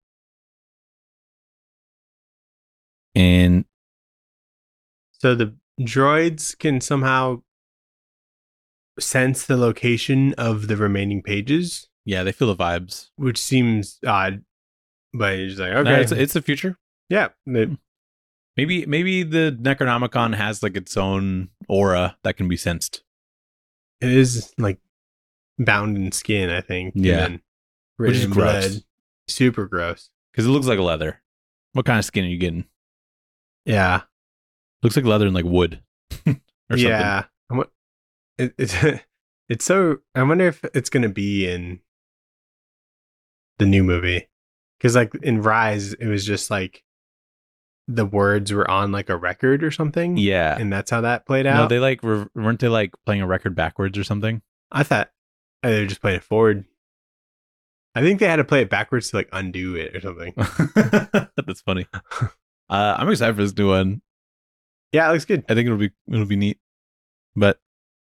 And So the droids can somehow sense the location of the remaining pages, yeah, they feel the vibes. which seems odd. But you're just like, okay, No, it's, it's the future. yeah, they- Maybe maybe the Necronomicon has like its own aura that can be sensed. it is like bound in skin, I think. Yeah. And then Which written is in gross. blood. Super gross. Because it looks like leather. What kind of skin are you getting? Yeah. Looks like leather and like wood. or something. Yeah. I'm wa- It, it's it's so. I wonder if it's gonna be in the new movie, because like in Rise, it was just like the words were on like a record or something. Yeah. and that's how that played No, out. they like re- weren't they like playing a record backwards or something? I thought oh, they were just playing it forward. I think they had to play it backwards to like undo it or something. That's funny. Uh, I'm excited for this new one. Yeah, it looks good. I think it'll be it'll be neat. But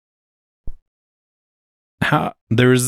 how there was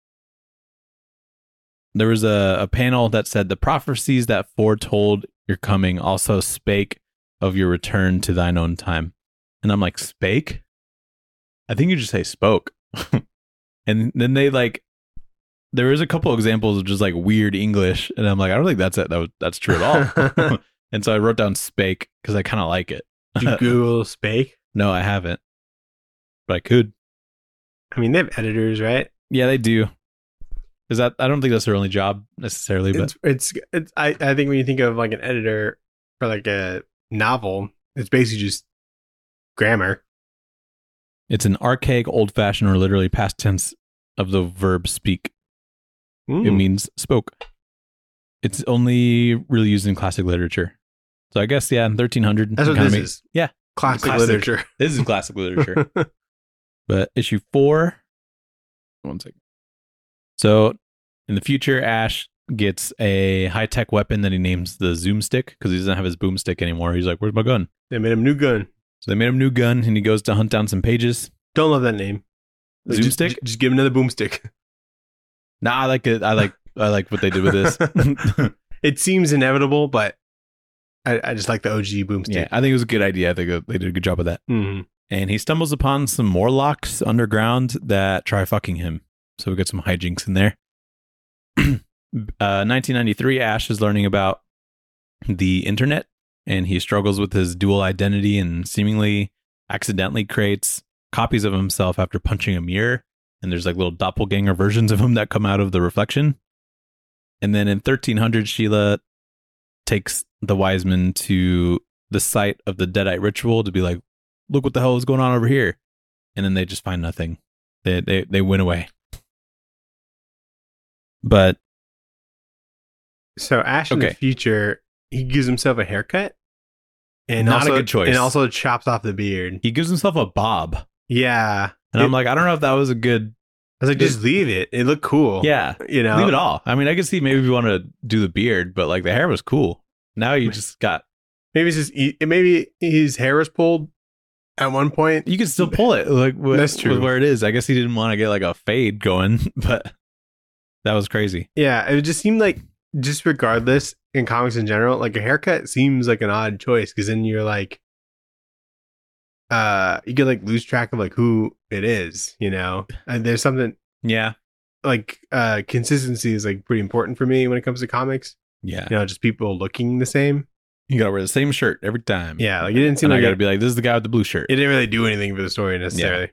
there was a, a panel that said the prophecies that foretold your coming also spake of your return to thine own time. And I'm like, spake? I think you just say spoke. And then they like there was a couple examples of just like weird English, and I'm like, I don't think that's it. That was, that's true at all. And so I wrote down spake because I kind of like it. Did you Google spake? No, I haven't, but I could. I mean, they have editors, right? Yeah, they do. Is that? I don't think that's their only job necessarily, but It's, it's, it's I, I think when you think of like an editor for like a novel, it's basically just grammar. it's an archaic, old-fashioned, or literally past tense of the verb speak. Mm. It means spoke. It's only really used in classic literature. So I guess yeah, in thirteen hundred. That's what kinda this make- is. Yeah, Classic, Classic. literature. This is classic literature. But issue four, one second. So in the future, Ash gets a high-tech weapon that he names the Zoom Stick because he doesn't have his boomstick anymore. He's like, "Where's my gun?" They made him a new gun. So they made him a new gun, and he goes to hunt down some pages. Don't love that name. Like, Zoom just, stick? Just, just give him another boomstick. Nah, I like it. I like I like what they did with this. It seems inevitable, but I, I just like the O G boomstick. Yeah, I think it was a good idea. I think they did a good job of that. Mhm. And he stumbles upon some Morlocks underground that try fucking him. So we get some hijinks in there. uh, nineteen ninety-three, Ash is learning about the internet, and he struggles with his dual identity and seemingly accidentally creates copies of himself after punching a mirror. And there's like little doppelganger versions of him that come out of the reflection. And then in thirteen hundred, Sheila takes the Wiseman to the site of the Deadite ritual to be like, look what the hell is going on over here. And then they just find nothing. They they, they went away. But So Ash in Okay. the future, he gives himself a haircut, and Not a also, good choice. and also chops off the beard. he gives himself a bob. Yeah, And It- I'm like, I don't know if that was a good. I was like, just leave it. It looked cool. Yeah. you know, Leave it all. I mean, I could see maybe if you want to do the beard, but like the hair was cool. Now you just got, Maybe it's just he- maybe his hair was pulled at one point. you can still pull it like with, That's true. with where it is. I guess he didn't want to get like a fade going, but that was crazy. Yeah, it just seemed like, just regardless in comics in general, like a haircut seems like an odd choice because then you're like, uh, you get like lose track of like who it is, you know. And there's something Yeah. like uh consistency is like pretty important for me when it comes to comics. Yeah. You know, just people looking the same. You got to wear the same shirt every time. Yeah, like it didn't seem And I like got it, to be like, this is the guy with the blue shirt. it didn't really do anything for the story necessarily.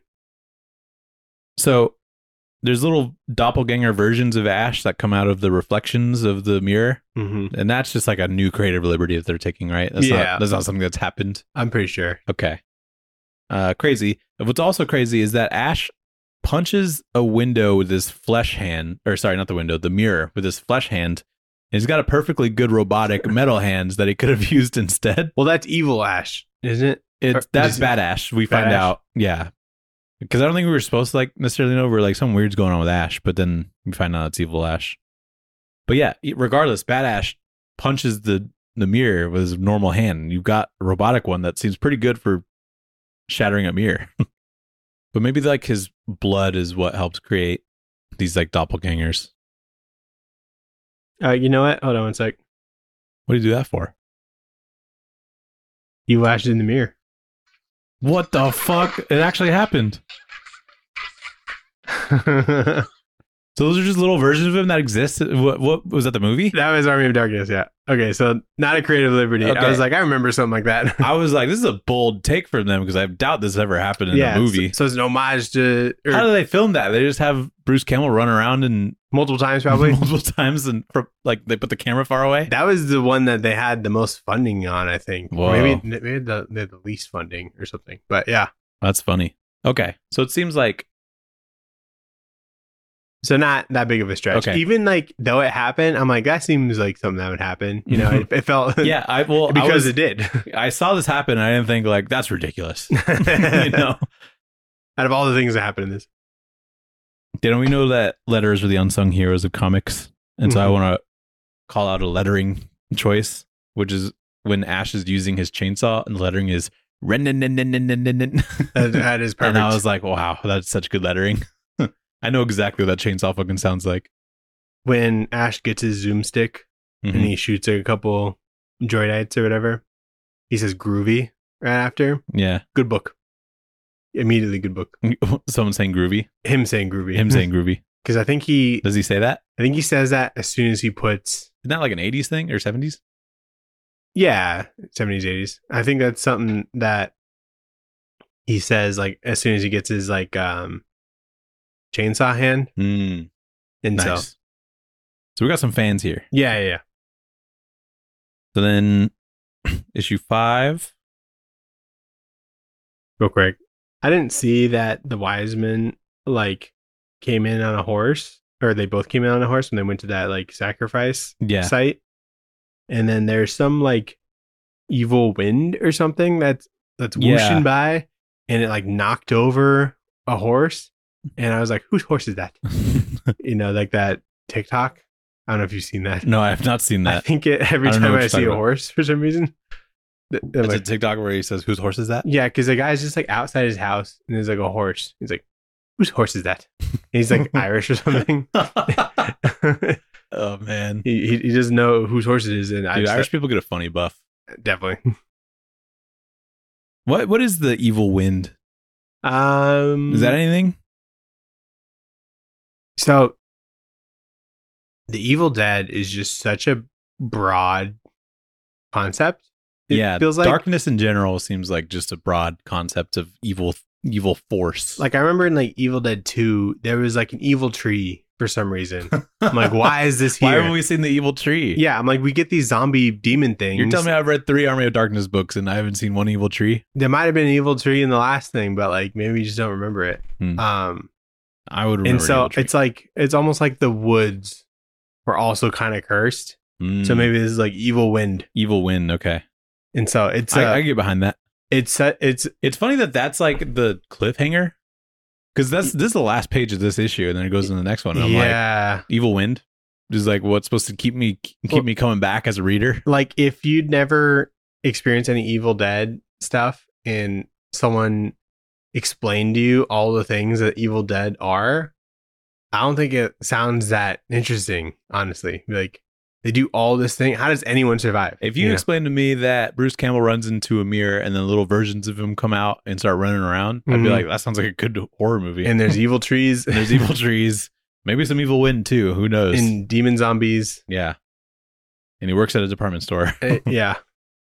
So there's little doppelganger versions of Ash that come out of the reflections of the mirror. hmm And that's just like a new creative liberty that they're taking, right? That's Yeah. not that's not something that's happened. I'm pretty sure. Okay. Uh crazy. What's also crazy is that Ash punches a window with his flesh hand, or sorry, not the window, the mirror with his flesh hand. And he's got a perfectly good robotic metal hands that he could have used instead. Well, that's evil Ash, isn't it? It's Or- that's does- bad Ash. We Bad find Ash? out. Yeah. Because I don't think we were supposed to like necessarily know. We're like something weird's going on with Ash, but then we find out it's evil Ash. But yeah, regardless, bad Ash punches the the mirror with his normal hand. You've got a robotic one that seems pretty good for shattering a mirror. But maybe like his blood is what helps create these like doppelgangers. Uh, you know what? Hold on one sec. What do you do that for? You Ash in the mirror. What the fuck? It actually happened. So those are just little versions of him that exist. What, what was that? The movie? That was Army of Darkness. Yeah. Okay. So not a creative liberty. Okay. I was like, I remember something like that. I was like, this is a bold take from them because I doubt this ever happened in yeah, a movie. So, so it's an homage to or How do they film that? They just have Bruce Campbell run around and multiple times, probably multiple times, and for, like they put the camera far away. That was the one that they had the most funding on, I think. Whoa. Maybe maybe the they had the least funding or something. But yeah. That's funny. Okay, so it seems like so not that big of a stretch. Okay. Even like though it happened, I'm like that seems like something that would happen. You know, it, it felt yeah. I well because I was, it did. I saw this happen, and I didn't think like that's ridiculous. You know, out of all the things that happened in this, didn't we know that letters are the unsung heroes of comics? And so Mhm. I want to call out a lettering choice, which is when Ash is using his chainsaw, and the lettering is ren. that, that is perfect. And I was like, wow, that's such good lettering. I know exactly what that chainsaw fucking sounds like. When Ash gets his zoom stick Mhm. and he shoots a couple droidites or whatever, he says groovy right after. Yeah. Good book. Immediately good book. Someone saying groovy. Him saying groovy. Him saying groovy. Because I think he Does he say that? I think he says that as soon as he puts Isn't that like an eighties thing or seventies? yeah, seventies, eighties. I think that's something that he says like as soon as he gets his like um chainsaw hand. Mm, And nice. so So we got some fans here. yeah, yeah, yeah. So then issue five. Real quick. I didn't see that the Wiseman like came in on a horse, or they both came in on a horse when they went to that like sacrifice Yeah. site. And then there's some like evil wind or something that's that's Yeah. whooshing by, and it like knocked over a horse. And I was like, whose horse is that? You know, like that TikTok. I don't know if you've seen that. No, I have not seen I that. think it, every I don't know time what I you're see talking a about. horse for some reason. th- I'm It's a like, TikTok where he says, whose horse is that? yeah, because the guy's just like outside his house and there's like a horse. He's like, whose horse is that? And he's like Irish or something. Oh, man. he, he he doesn't know whose horse it is. And I Dude, just, Irish people get a funny buff. definitely. What What is the evil wind? Um, Is that anything? So, The Evil Dead is just such a broad concept. It Yeah. feels like Darkness in general seems like just a broad concept of evil evil force. like I remember in like Evil Dead two, there was like an evil tree for some reason. I'm like, why is this Why here? haven't we seen the evil tree? Yeah, I'm like, we get these zombie demon things. You're telling me I've read three Army of Darkness books and I haven't seen one evil tree? there might have been an evil tree in the last thing, but like maybe we just don't remember it. Hmm. Um, I would remember and an so evil tree. it's like it's almost like the woods were also kind of cursed. Mm, So maybe this is like evil wind, evil wind. Okay. and so it's uh, I, I can get behind that. it's uh, it's It's funny that that's like the cliffhanger because that's this is the last page of this issue and then it goes in the next one. And I'm like, yeah. evil wind is like what's supposed to keep me keep Well- me coming back as a reader. Like if you'd never experienced any Evil Dead stuff and someone explained to you all the things that Evil Dead are, I don't think it sounds that interesting, honestly. Like they do all this thing. How does anyone survive? If you know? explain to me that Bruce Campbell runs into a mirror and then little versions of him come out and start running around, I'd be Mhm. like, that sounds like a good horror movie. and there's evil trees And there's evil trees, maybe some evil wind too. Who knows? and demon zombies. Yeah. And he works at a department store. Uh, yeah.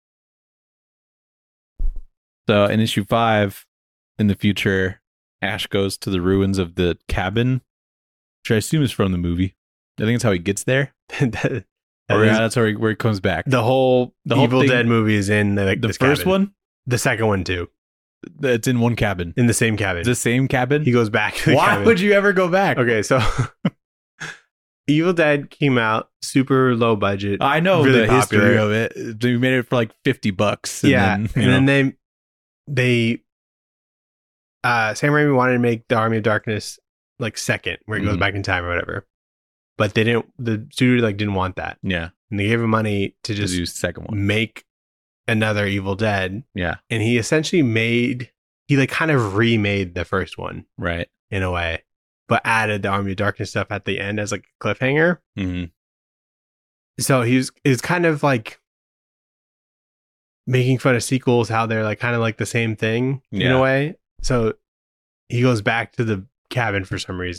So in issue five, in the future, Ash goes to the ruins of the cabin, which I assume is from the movie. I think it's how he gets there. That- Or that yeah, is- that's where he, where he comes back. the whole The whole Evil thing- Dead movie is in the, like, the this first cabin. one, The second one too. it's in one cabin. In the same cabin. It's the same cabin. He goes back to the Why cabin. would you ever go back? Okay, so Evil Dead came out super low budget. I know Really the history popular. of it. They made it for like fifty bucks. And yeah, then, and you know, then they they uh Sam Raimi wanted to make the Army of Darkness like second, where it goes Mhm. back in time or whatever. But they didn't. The studio like didn't want that, yeah, and they gave him money to just just do second one. make another Evil Dead. Yeah, And he essentially made he like kind of remade the first one right. in a way, but added the Army of Darkness stuff at the end as like a cliffhanger. hmm So he was is kind of like making fun of sequels, how they're like kind of like the same thing in Yeah. a way. So he goes back to the cabin for some reason,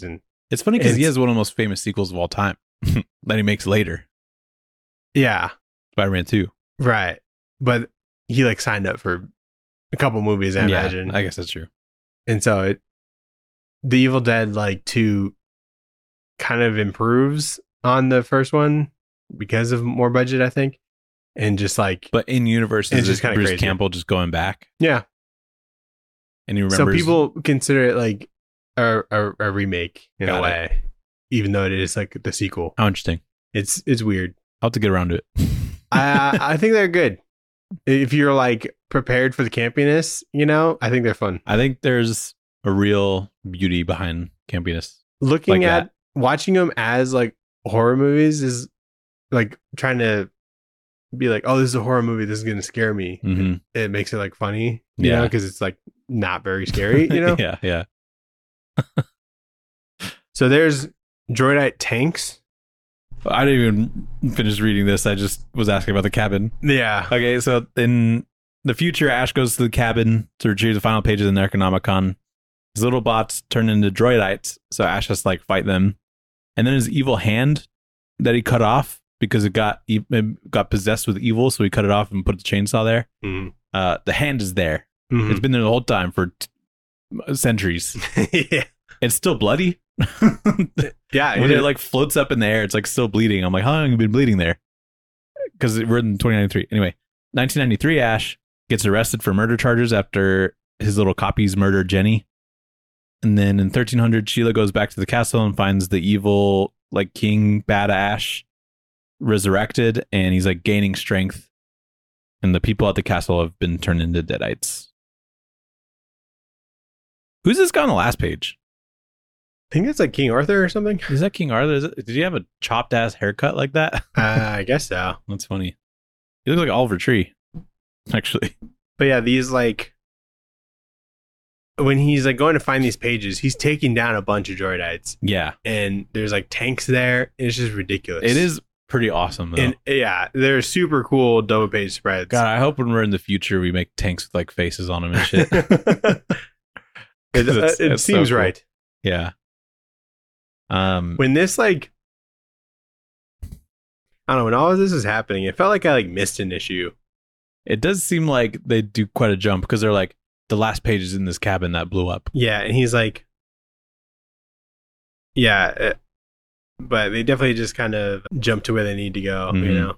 It's funny because he It's- has one of the most famous sequels of all time that he makes later, Yeah, Spider-Man two. right. But he like signed up for a couple movies, I yeah, imagine. I guess that's true. And so it, the Evil Dead like two kind of improves on the first one because of more budget, I think. And just like, But in universe, It's is just it kinda Bruce crazy. Campbell just going back? yeah. And he remembers. So people consider it like a, a, a remake in Got a it. way, even though it is like the sequel. How interesting. It's it's weird. I'll have to get around to it. I I think they're good. If you're like prepared for the campiness, you know, I think they're fun. I think there's a real beauty behind campiness. Looking Like at that. watching them as like horror movies is like trying to be like, oh, this is a horror movie. This is gonna scare me. hmm It makes it like funny, you know, Yeah. because it's like not very scary, you know. yeah, yeah. So there's Droidite tanks. I didn't even finish reading this. I just was asking about the cabin. Yeah. Okay, so in the future, Ash goes to the cabin to retrieve the final pages in the Necronomicon. His little bots turn into droidites, so Ash has to like fight them. And then his evil hand that he cut off because it got e- it got possessed with evil, so he cut it off and put the chainsaw there. Mhm. Uh, the hand is there. Mhm. It's been there the whole time for t- centuries. yeah. It's still bloody. Yeah. When it it is. like floats up in the air, it's like still bleeding. I'm like, how long have you been bleeding there? Because we're in twenty ninety-three. Anyway, nineteen ninety-three, Ash gets arrested for murder charges after his little copies murder Jenny. And then in thirteen hundred, Sheila goes back to the castle and finds the evil, like, King Bad Ash resurrected, and he's like gaining strength. And the people at the castle have been turned into deadites. Who's this guy on the last page? I think it's like King Arthur or something. Is that King Arthur? Is it, did he have a chopped ass haircut like that? Uh, I guess so. That's funny. He looks like Oliver Tree, actually. But yeah, these like when he's like going to find these pages, he's taking down a bunch of droidites, Yeah, and there's like tanks there. It's just ridiculous. it is pretty awesome, though. and yeah, they're super cool double page spreads. God, I hope when we're in the future, we make tanks with like faces on them and shit. it It's- it it's so seems cool. right. Yeah. Um. When this like, I don't know, when all of this is happening, it felt like I like missed an issue. It does seem like they do quite a jump because they're like the last page is in this cabin that blew up. Yeah, and he's like, yeah, uh, but they definitely just kind of jump to where they need to go. You Mhm. know.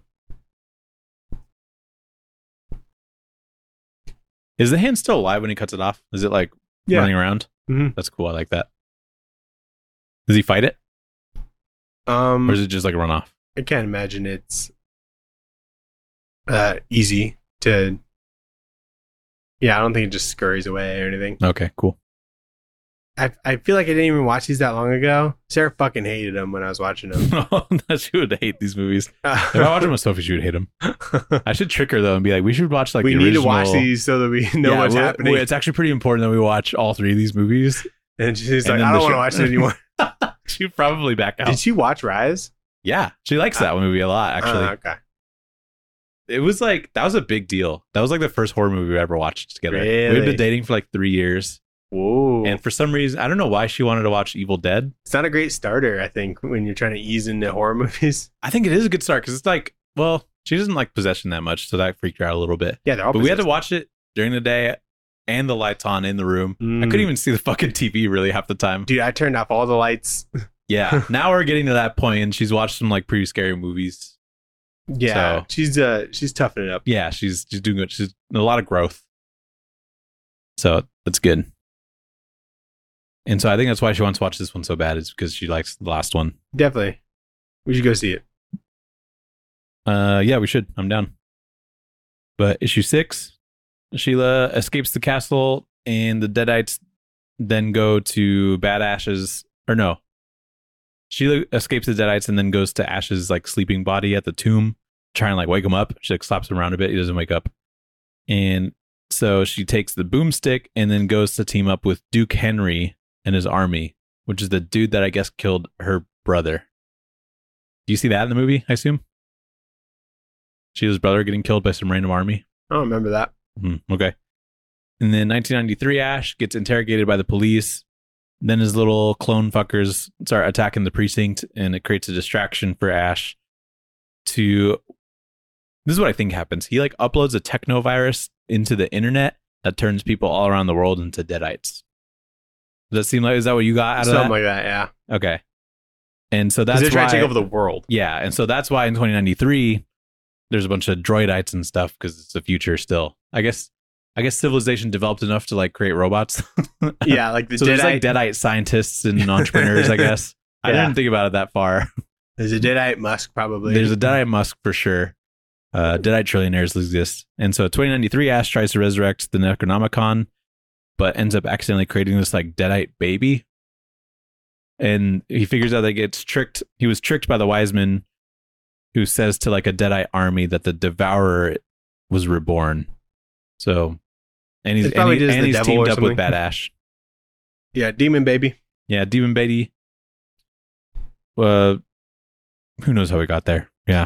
Is the hand still alive when he cuts it off? Is it like Yeah. running around? Mhm. That's cool. I like that. Does he fight it, Um, or is it just like a run off? I can't imagine it's uh, easy to. Yeah, I don't think it just scurries away or anything. Okay, cool. I I feel like I didn't even watch these that long ago. Sarah fucking hated them when I was watching them. She would hate these movies. If I watch them with Sophie, she would hate them. I should trick her though and be like, we should watch like we the need original. to watch these so that we know Yeah, what's we're- happening. we're- It's actually pretty important that we watch all three of these movies. and she's and like, then I the don't want to show- watch it anymore. She'd probably back out. Did she watch Rise? Yeah, she likes that movie a lot. Actually, Uh, okay. it was like that was a big deal. That was like the first horror movie we ever watched together. We'd Really? been dating for like three years, Whoa. and for some reason, I don't know why she wanted to watch Evil Dead. It's not a great starter, I think, when you're trying to ease into horror movies. I think it is a good start because it's like, well, she doesn't like Possession that much, so that freaked her out a little bit. Yeah, they're all But we had to possessed. watch it during the day and the lights on in the room. I Mm. couldn't even see the fucking T V really half the time. Dude, I turned off all the lights. Yeah, now we're getting to that point, and she's watched some like pretty scary movies. Yeah, So- she's uh she's toughening it up. Yeah, she's she's doing good. She's a lot of growth, so that's good. And so I think that's why she wants to watch this one so bad, is because she likes the last one. Definitely, we should go see it. Uh, yeah, we should. I'm down. But issue six, Sheila escapes the castle, and the Deadites then go to Bad Ash's. Or no, Sheila escapes the Deadites and then goes to Ash's like sleeping body at the tomb, trying to like wake him up. She like slaps him around a bit. He doesn't wake up, and so she takes the boomstick and then goes to team up with Duke Henry and his army, which is the dude that I guess killed her brother. Do you see that in the movie? I assume. Sheila's brother getting killed by some random army. I don't remember that. Hmm, okay. And then nineteen ninety-three, Ash gets interrogated by the police. Then his little clone fuckers start attacking the precinct, and it creates a distraction for Ash to... This is what I think happens. He like uploads a technovirus into the internet that turns people all around the world into Deadites. Does that seem like... Is that what you got out of Something that? like that, yeah. Okay. And so that's they're trying why... to take over the world. Yeah, and so that's why in twenty ninety-three, there's a bunch of droidites and stuff, because it's the future still. I guess... I guess civilization developed enough to like create robots. Yeah, like the so Deadite. there's like Deadite scientists and entrepreneurs, I guess. I Yeah. didn't think about it that far. There's a Deadite Musk, probably. There's a Deadite Musk for sure. Uh, Deadite trillionaires exist. And so twenty ninety-three, Ash tries to resurrect the Necronomicon, but ends up accidentally creating this like Deadite baby. And he figures out that he gets tricked. He was tricked by the Wiseman, who says to like a Deadite army that the Devourer was reborn. So, and he's, It's probably and he- just and the he's devil teamed or up with something. Bad Ash. Yeah, Demon Baby. Yeah, Demon Baby. Uh, who knows how we got there? Yeah.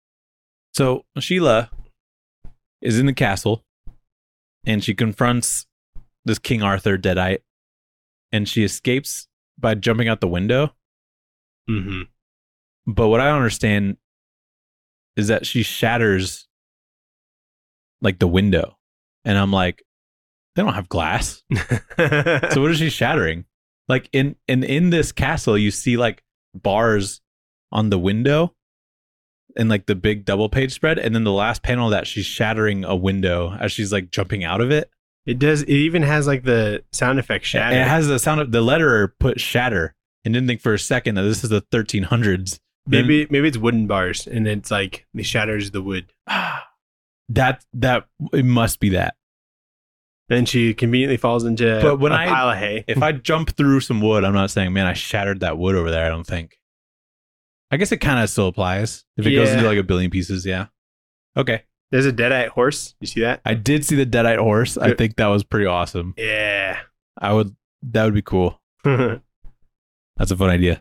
So Sheila is in the castle, and she confronts this King Arthur Deadite, and she escapes by jumping out the window. Mm-hmm. But what I don't understand is that she shatters like the window, and I'm like, they don't have glass. So what is she shattering? Like in in in this castle, you see like bars on the window and like the big double page spread, and then the last panel of that, she's shattering a window as she's like jumping out of it. It does. It even has like the sound effect shatter. And it has the sound of the letterer put shatter, and didn't think for a second that this is the thirteen hundreds. maybe maybe it's wooden bars, and it's like it shatters the wood. that that it must be that. Then she conveniently falls into But when a I- pile of hay. If I jump through some wood, I'm not saying, man, I shattered that wood over there. I don't think. I guess it kind of still applies if it goes Yeah. into like a billion pieces. Yeah. Okay. There's a Deadite horse. You see that? I did see the Deadite horse. I Good. think that was pretty awesome. Yeah. I would. That would be cool. That's a fun idea.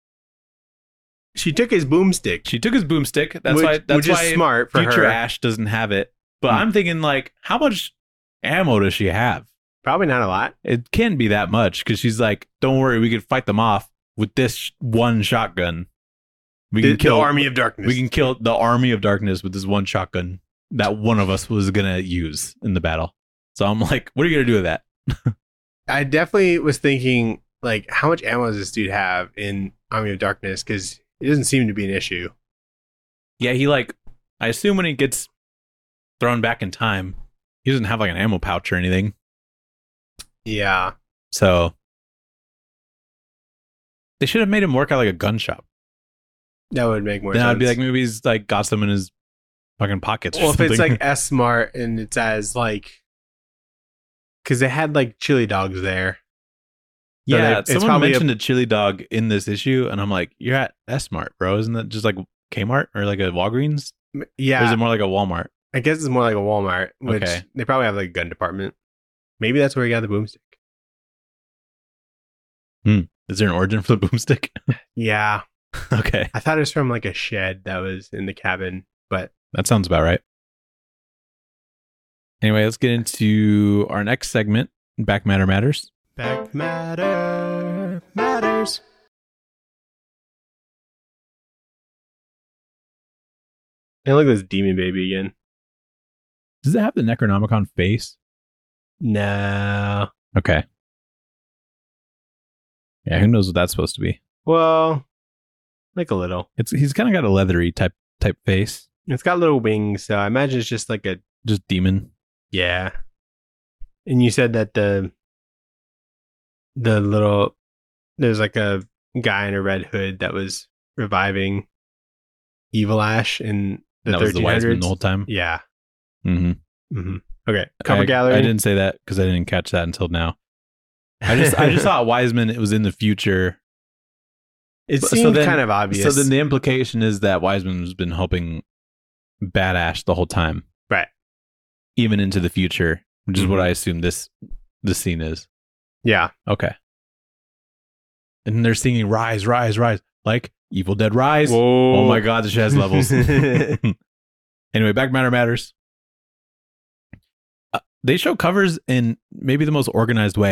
She took his boomstick. She took his boomstick. That's which, why. That's which why is smart for future her. Ash doesn't have it. But Hmm. I'm thinking like, how much ammo does she have? Probably not a lot. It can't be that much because she's like, don't worry, we can fight them off with this sh- one shotgun. We The, can kill the army of darkness. We can kill the army of darkness with this one shotgun that one of us was gonna use in the battle. So I'm like, what are you gonna do with that? I definitely was thinking, like, how much ammo does this dude have in Army of Darkness? Because it doesn't seem to be an issue. Yeah, he like, I assume when he gets thrown back in time, he doesn't have like an ammo pouch or anything. Yeah. So they should have made him work at like a gun shop. That would make more Then sense. I'd be like, maybe he's like got some in his fucking pockets. Or well, if something. it's like S Smart and it's as like, because they had like chili dogs there. So yeah, they- it's someone probably a- mentioned a, chili dog in this issue, and I'm like, you're at S Mart, bro. Isn't that just like Kmart or like a Walgreens? M- Or is Yeah, it more like a Walmart? I guess it's more like a Walmart, which Okay. they probably have like a gun department. Maybe that's where he got the boomstick. Is there an origin for the boomstick? Yeah, Okay, I thought it was from like a shed that was in the cabin, but that sounds about right. Anyway, let's get into our next segment, Back Matter Matters. back matter matters. And look at this demon baby again. Does it have the Necronomicon face? No. Okay. Yeah, who knows what that's supposed to be? Well, like a little. It's he's kind of got a leathery type type face, It's got little wings, so I imagine it's just like a just demon. yeah. And you said that the the little there's like a guy in a red hood that was reviving Evil Ash in the that was the Wiseman thirteen hundreds. the whole time. Yeah. Mm-hmm. hmm Okay. Cover I, gallery. I didn't say that because I didn't catch that until now. I just I just thought Wiseman it was in the future. It so seemed then- kind of obvious. So then the implication is that Wiseman's been helping Bad Ash the whole time, right. even into the future, which is what Mhm. I assume this this scene is. Yeah. Okay. And they're singing "Rise, Rise, Rise" like Evil Dead Rise. Whoa. Oh my God, this shit has levels. Anyway, Back Matter Matters. Uh, they show covers in maybe the most organized way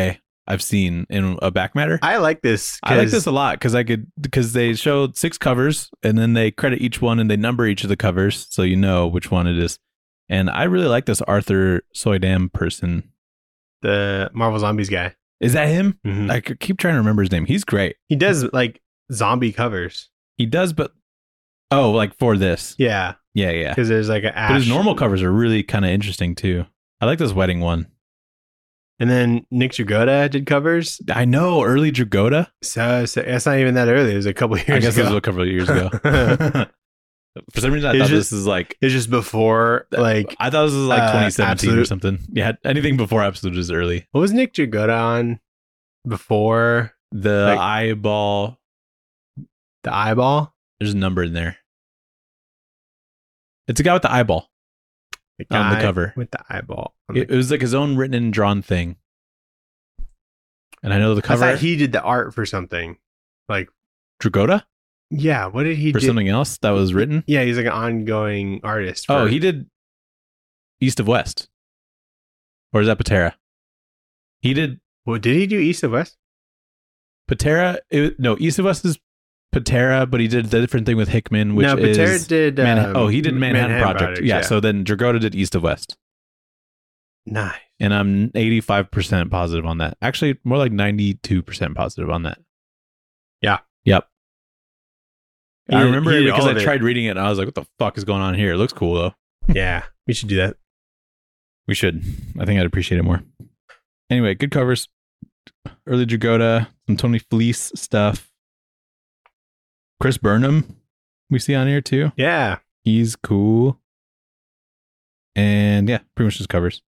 I've seen in a back matter. I like this. I like this a lot because I could because they showed six covers and then they credit each one and they number each of the covers so you know which one it is. And I really like this Arthur Soydam person. The Marvel Zombies guy. Is that him? Mm-hmm. I keep trying to remember his name. He's great. He does like zombie covers. He does, but oh, like for this. Yeah. Yeah, yeah. Because there's like an ash. But his normal covers are really kind of interesting too. I like this wedding one. And then Nick Dragotta did covers. I know, early Dragotta. So, so that's not even that early. It was a couple years ago. I guess ago. It was a couple of years ago. For some reason, I it's thought just, this is like... It's just before, like... I thought this was like twenty seventeen uh, or something. Yeah, anything before Absolute is early. What was Nick Dragotta on before? The like, eyeball. The eyeball? There's a number in there. It's a guy with the eyeball. The guy on the cover. With the eyeball. The it, it was like his own written and drawn thing. And I know the cover. I thought he did the art for something. Like... Dragotta? Yeah, what did he for do? something else that was written? Yeah, he's like an ongoing artist. For... Oh, he did East of West. Or is that Patera? He did... Well, did he do East of West? Patera... It, no, East of West is Patera, but he did the different thing with Hickman, which no, Patera is... did... Um, Manha- oh, he did Manhattan, Manhattan Project. Project yeah, yeah, so then Dragotta did East of West. Nice. And I'm eighty-five percent positive on that. Actually, more like ninety-two percent positive on that. Yeah. Yep. He I did, remember it because I it. tried reading it and I was like, what the fuck is going on here? It looks cool though. Yeah, we should do that. We should. I think I'd appreciate it more. Anyway, good covers. Early Dragotta, some Tony Fleece stuff. Chris Burnham, we see on here too. Yeah. He's cool. And yeah, pretty much just covers.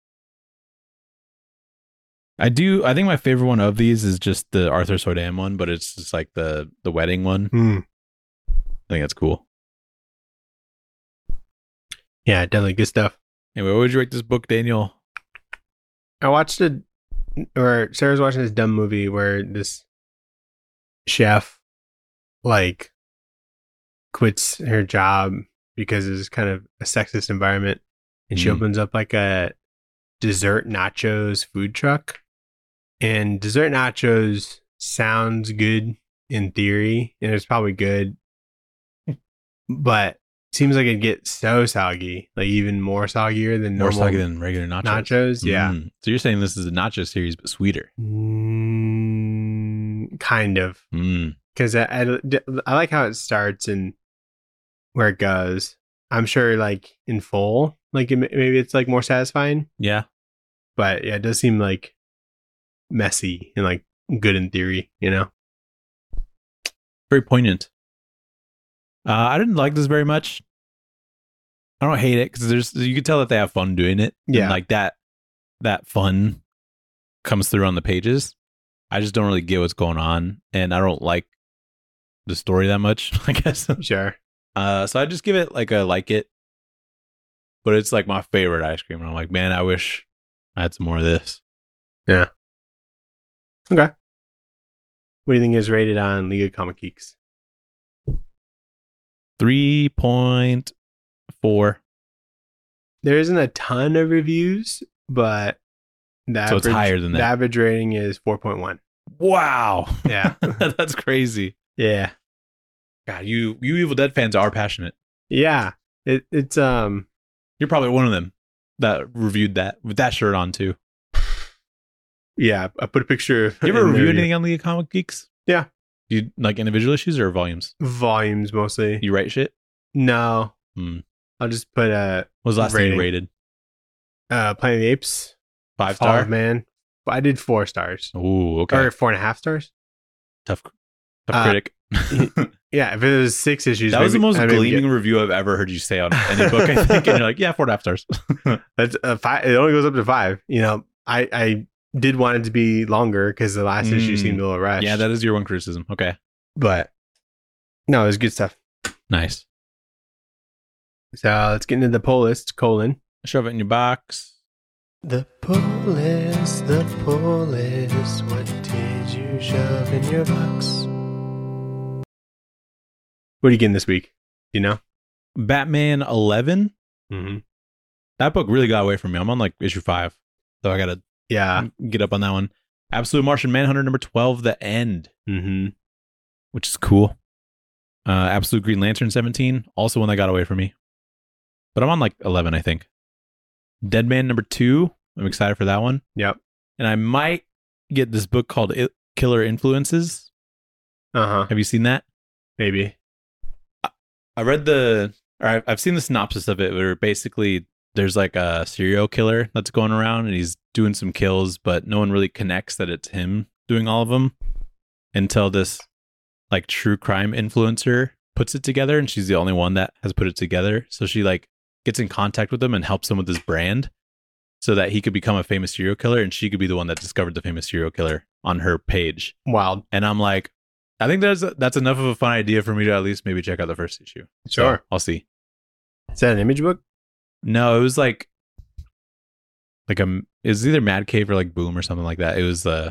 I do. I think my favorite one of these is just the Arthur Soydam one, but it's just like the the wedding one. Mm. I think that's cool. Yeah, definitely good stuff. Anyway, what would you rate this book, Daniel? I watched it, or Sarah's watching this dumb movie where this chef like quits her job because it's kind of a sexist environment, and she Mm. opens up like a dessert nachos food truck. And dessert nachos sounds good in theory, and it's probably good, but seems like it'd get so soggy, like even more soggier than More normal soggy than regular nachos. nachos. Yeah. Mm. So you're saying this is a nacho series, but sweeter. Mm, kind of. Mm. Because I, I, I like how it starts and where it goes. I'm sure, like in full, like it, maybe it's like more satisfying. Yeah. But yeah, it does seem like messy and like good in theory, you know? Very poignant. Uh, I didn't like this very much. I don't hate it because there's you can tell that they have fun doing it. Yeah. And like that that fun comes through on the pages. I just don't really get what's going on, and I don't like the story that much, I guess. Sure. Uh, so I just give it like a like it. But it's like my favorite ice cream. And I'm like, man, I wish I had some more of this. Yeah. Okay. What do you think is rated on League of Comic Geeks? three point four. There isn't a ton of reviews, but the So average, it's higher than that. The average rating is four point one. Wow. Yeah. That's crazy. Yeah. God, you you Evil Dead fans are passionate. Yeah. It, it's, um, You're probably one of them that reviewed that with that shirt on too. yeah, I put a picture. You ever in review the anything on League of Comic Geeks? Yeah. Do you like individual issues or volumes? Volumes mostly. You write shit? No. Hmm. I'll just put a What was the last thing rating. you rated? Uh, Planet of the Apes. Five Fall star? of Man. I did four stars. Ooh, okay. Or four and a half stars. Tough, tough Uh, critic. Yeah, if it was six issues. That was the maybe- most I maybe gleaming get- review I've ever heard you say on any book, I think. And you're like, yeah, four and a half stars. That's a five. It only goes up to five. You know, I, I did want it to be longer because the last issue Mm. seemed a little rushed. Yeah, that is your one criticism. Okay. But no, it was good stuff. Nice. So let's get into the pull list. Colon. Shove it in your box. The pull list, the pull list. What did you shove in your box? What are you getting this week? You know? Batman eleven. Mm-hmm. That book really got away from me. I'm on like issue five. So I got to Yeah. get up on that one. Absolute Martian Manhunter number twelve, The End, Mm-hmm. which is cool. Uh, Absolute Green Lantern seventeen, also one that got away from me. But I'm on like eleven, I think. Deadman number two, I'm excited for that one. Yep. And I might get this book called I- Killer Influences. Uh-huh. Have you seen that? Maybe. I read the, or I've- I've seen the synopsis of it, where basically there's like a serial killer that's going around and he's doing some kills, but no one really connects that it's him doing all of them until this like true crime influencer puts it together, and she's the only one that has put it together. So she like gets in contact with him and helps him with his brand so that he could become a famous serial killer, and she could be the one that discovered the famous serial killer on her page. Wild. And I'm like, I think that's that's enough of a fun idea for me to at least maybe check out the first issue. Sure. So I'll see. Is that an image book? No, it was like like a it was either Mad Cave or like Boom or something like that. It was uh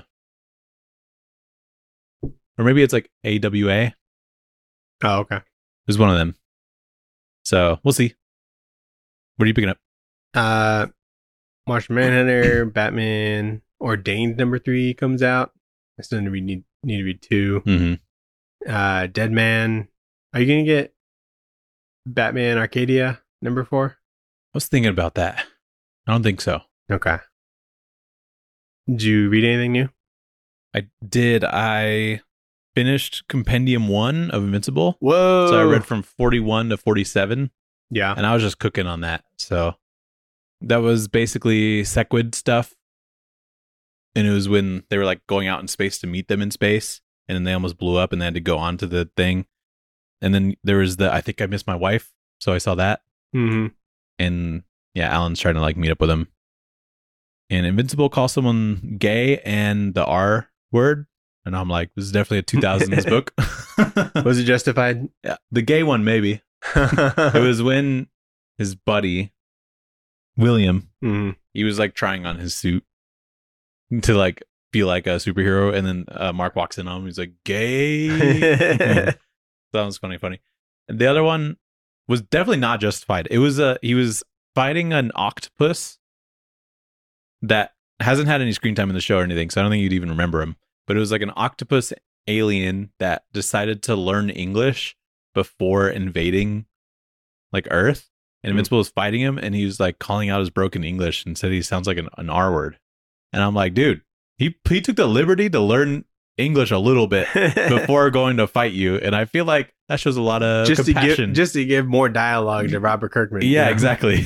or maybe it's like A W A. It Oh, okay. was one of them. So we'll see. What are you picking up? Uh, Martian Manhunter, Batman, Ordained number three comes out. I still need to read, need, need to read two. Mm-hmm. Uh, Dead Man. Are you going to get Batman Arcadia number four? I was thinking about that. I don't think so. Okay. Did you read anything new? I did. I finished Compendium one of Invincible. Whoa. So I read from forty-one to forty-seven, Yeah. and I was just cooking on that. So that was basically Sequid stuff. And it was when they were like going out in space to meet them in space, and then they almost blew up and they had to go on to the thing. And then there was the I Think I Missed My Wife. So I saw that. Mm-hmm. And yeah, Alan's trying to like meet up with him. And Invincible calls someone gay and the R word. And I'm like, this is definitely a two thousands book. Was it justified? Yeah, the gay one, maybe. It was when his buddy, William, Mm-hmm. he was like trying on his suit to like feel like a superhero. And then uh, Mark walks in on him. He's like, gay. That was funny, funny. And the other one was definitely not justified. It was a, he was fighting an octopus that hasn't had any screen time in the show or anything. So I don't think you'd even remember him. But it was like an octopus alien that decided to learn English before invading like Earth. And Invincible was fighting him, and he was like calling out his broken English and said he sounds like an, an R word. And I'm like, dude, he he took the liberty to learn English a little bit before going to fight you. And I feel like that shows a lot of just compassion. to give just to give more dialogue to Robert Kirkman. Yeah, you know? exactly.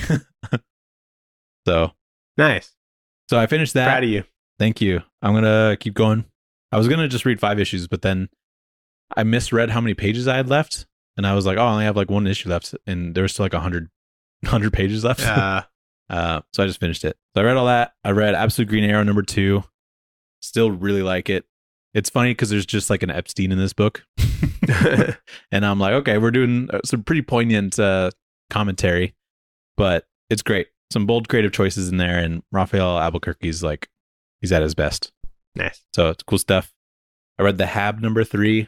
so Nice. so I finished that. Proud of you. Thank you. I'm gonna keep going. I was gonna just read five issues, but then I misread how many pages I had left, and I was like, "Oh, I only have like one issue left," and there was still like a hundred, hundred pages left. Uh, uh, so I just finished it. So I read all that. I read Absolute Green Arrow number two. Still really like it. It's funny because there's just like an Epstein in this book, and I'm like, okay, we're doing some pretty poignant uh, commentary, but it's great. Some bold creative choices in there, and Raphael Albuquerque's like, he's at his best. nice. So it's cool stuff. I read The Hab number three.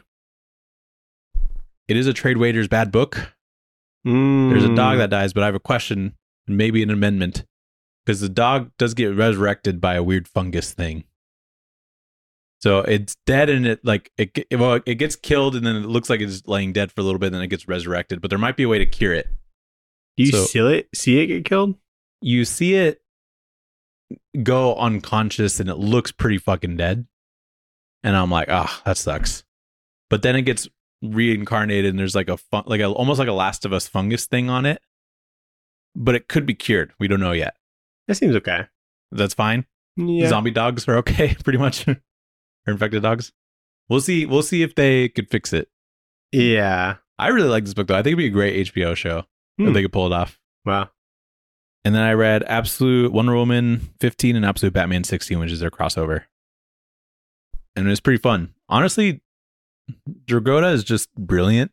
It is a trade waiters bad book. Mm. There's a dog that dies, but I have a question, and maybe an amendment, because the dog does get resurrected by a weird fungus thing. So it's dead, and it like it it- well, it gets killed, and then it looks like it's laying dead for a little bit, and then it gets resurrected. But there might be a way to cure it. Do you so- see it? See it get killed? You see it go unconscious, and it looks pretty fucking dead. And I'm like, ah, oh, that sucks. But then it gets reincarnated, and there's like a fun, like a almost like a Last of Us fungus thing on it. But it could be cured. We don't know yet. That seems okay. That's fine. Yeah. Zombie dogs are okay, pretty much. Or infected dogs. We'll see. We'll see if they could fix it. Yeah. I really like this book though. I think it'd be a great H B O show Hmm. if they could pull it off. Wow. And then I read Absolute Wonder Woman fifteen and Absolute Batman sixteen, which is their crossover. And it was pretty fun. Honestly, Dragotta is just brilliant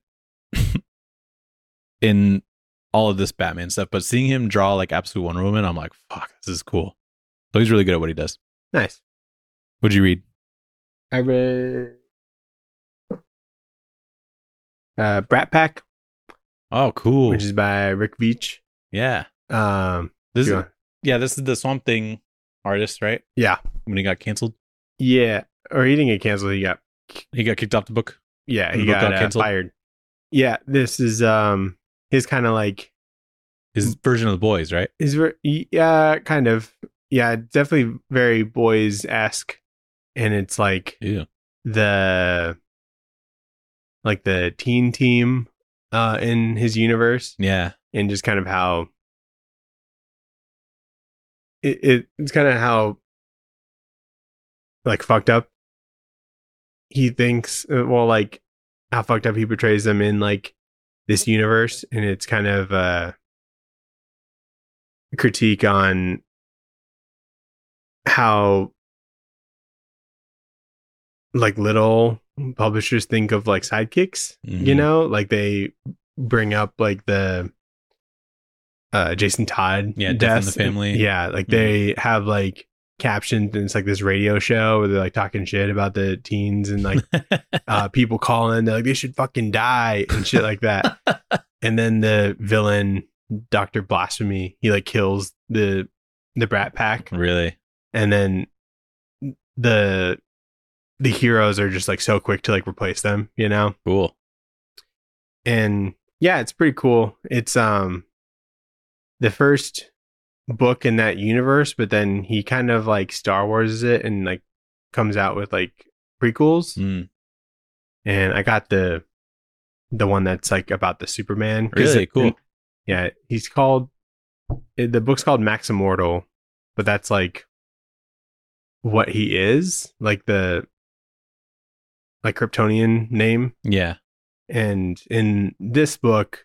in all of this Batman stuff. But seeing him draw like Absolute Wonder Woman, I'm like, fuck, this is cool. So he's really good at what he does. Nice. What'd you read? I read uh, Brat Pack, Oh, cool. which is by Rick Veitch. yeah. Um, This yeah. is, yeah, this is the Swamp Thing artist, right? Yeah. When he got canceled. Yeah, or he didn't get canceled. He got He got kicked off the book. yeah, The he book got, got uh, canceled? fired. Yeah, this is um his kind of like His version of the boys, right? his ver- yeah, kind of yeah, definitely very boys esque, and it's like Yeah. the like the teen team uh in his universe, Yeah. and just kind of how it, it it's kind of how like fucked up he thinks uh, well like how fucked up he portrays them in like this universe, and it's kind of uh critique on how like little publishers think of like sidekicks, Mhm. you know, like they bring up like the uh Jason Todd Yeah, Death in deaths. the Family. Yeah, like Mhm. they have like captions, and it's like this radio show where they're like talking shit about the teens, and like uh people calling, they're like they should fucking die and shit like that. And then the villain Doctor Blasphemy, he like kills the the Brat Pack, Really? and then the the heroes are just like so quick to like replace them, you know? Cool. And yeah, it's pretty cool. It's um the first book in that universe, but then he kind of like Star Wars it and like comes out with like prequels. Mm. And I got the the one that's like about the Superman. 'Cause Really? it- Cool. Yeah, he's called it- the book's called Max Immortal, but that's like what he is, like the like Kryptonian name. Yeah. And in this book,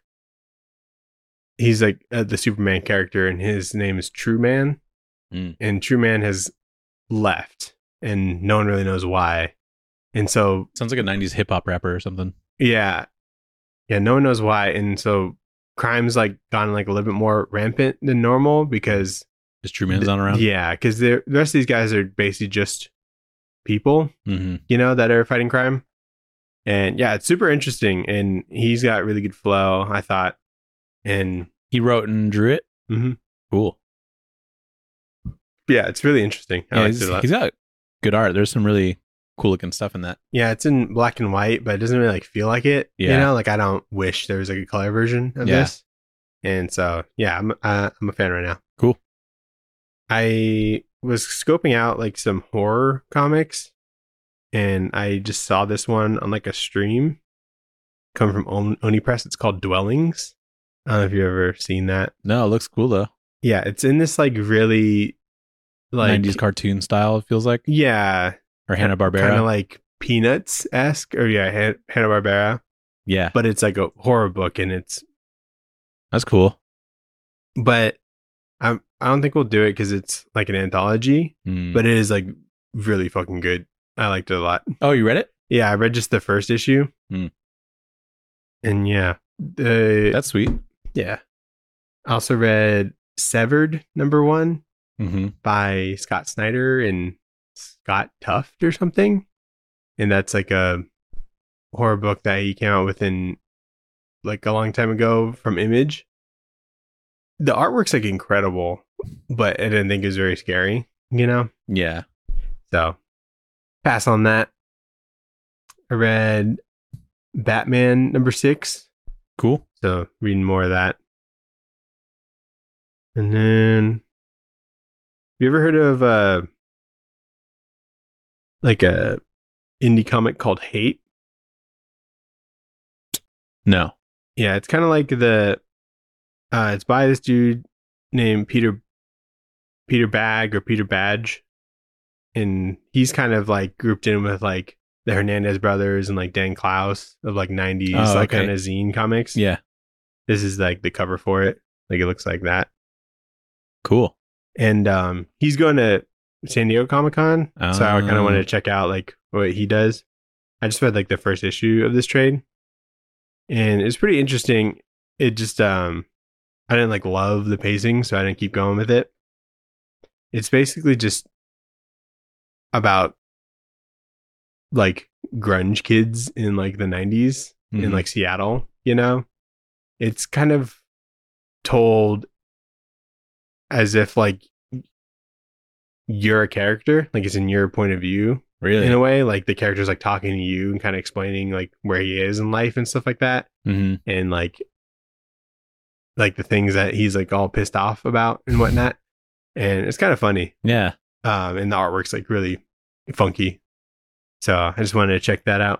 he's like uh, the Superman character, and his name is True Man. Mm. And True Man has left, and no one really knows why. And so, Sounds like a nineties hip hop rapper or something. yeah, yeah, no one knows why. And so, crime's like gone like a little bit more rampant than normal because Is True Man's not around? yeah, because the rest of these guys are basically just people, Mm-hmm. you know, that are fighting crime. And yeah, it's super interesting, and he's got really good flow, I thought. And He wrote and drew it? Mhm. Cool. yeah, it's really interesting. I Yeah, liked he's, it a lot. he's got good art. There's some really cool looking stuff in that. Yeah, it's in black and white, but it doesn't really like feel like it. You Yeah. know, like I don't wish there was like a color version of Yeah. this. And so, yeah, I'm uh, I'm a fan right now. Cool. I was scoping out like some horror comics, and I just saw this one on like a stream come from On- Oni Press. It's called Dwellings. I don't know if you've ever seen that. No, it looks cool though. Yeah, it's in this like really like nineties cartoon style, it feels like. yeah, Or Hanna Barbera. kind of like Peanuts esque, or yeah, Han- Hanna Barbera. yeah. But it's like a horror book, and it's That's cool. but I I don't think we'll do it because it's like an anthology, Mm. but it is like really fucking good. I liked it a lot. Oh, you read it? Yeah, I read just the first issue, Hmm. and yeah, the That's sweet. yeah. I also read Severed number one Mm-hmm. by Scott Snyder and Scott Tuft or something, and that's like a horror book that he came out with in like a long time ago from Image. The artwork's like incredible, but I didn't think it was very scary, you know? Yeah. So pass on that. I read Batman number six. Cool. So reading more of that. And then have you ever heard of uh like a indie comic called Hate? No. Yeah, it's kind of like the uh it's by this dude named Peter Peter Bag or Peter Badge. And he's kind of like grouped in with like the Hernandez brothers and like Dan Klaus of like nineties Oh, like okay. kind of zine comics. Yeah. This is like the cover for it. Like it looks like that. Cool. And um he's going to San Diego Comic Con. So I kind of Oh. wanted to check out like what he does. I just read like the first issue of this trade. And it's pretty interesting. It just um I didn't like love the pacing, so I didn't keep going with it. It's basically just about like grunge kids in like the nineties in Mhm. like Seattle, you know? It's kind of told as if like you're a character, like it's in your point of view, Really? in a way. Like the character's like talking to you and kind of explaining like where he is in life and stuff like that, Mm-hmm. and like like the things that he's like all pissed off about and whatnot. And it's kind of funny. Yeah. Um, and the artwork's like really funky. So I just wanted to check that out.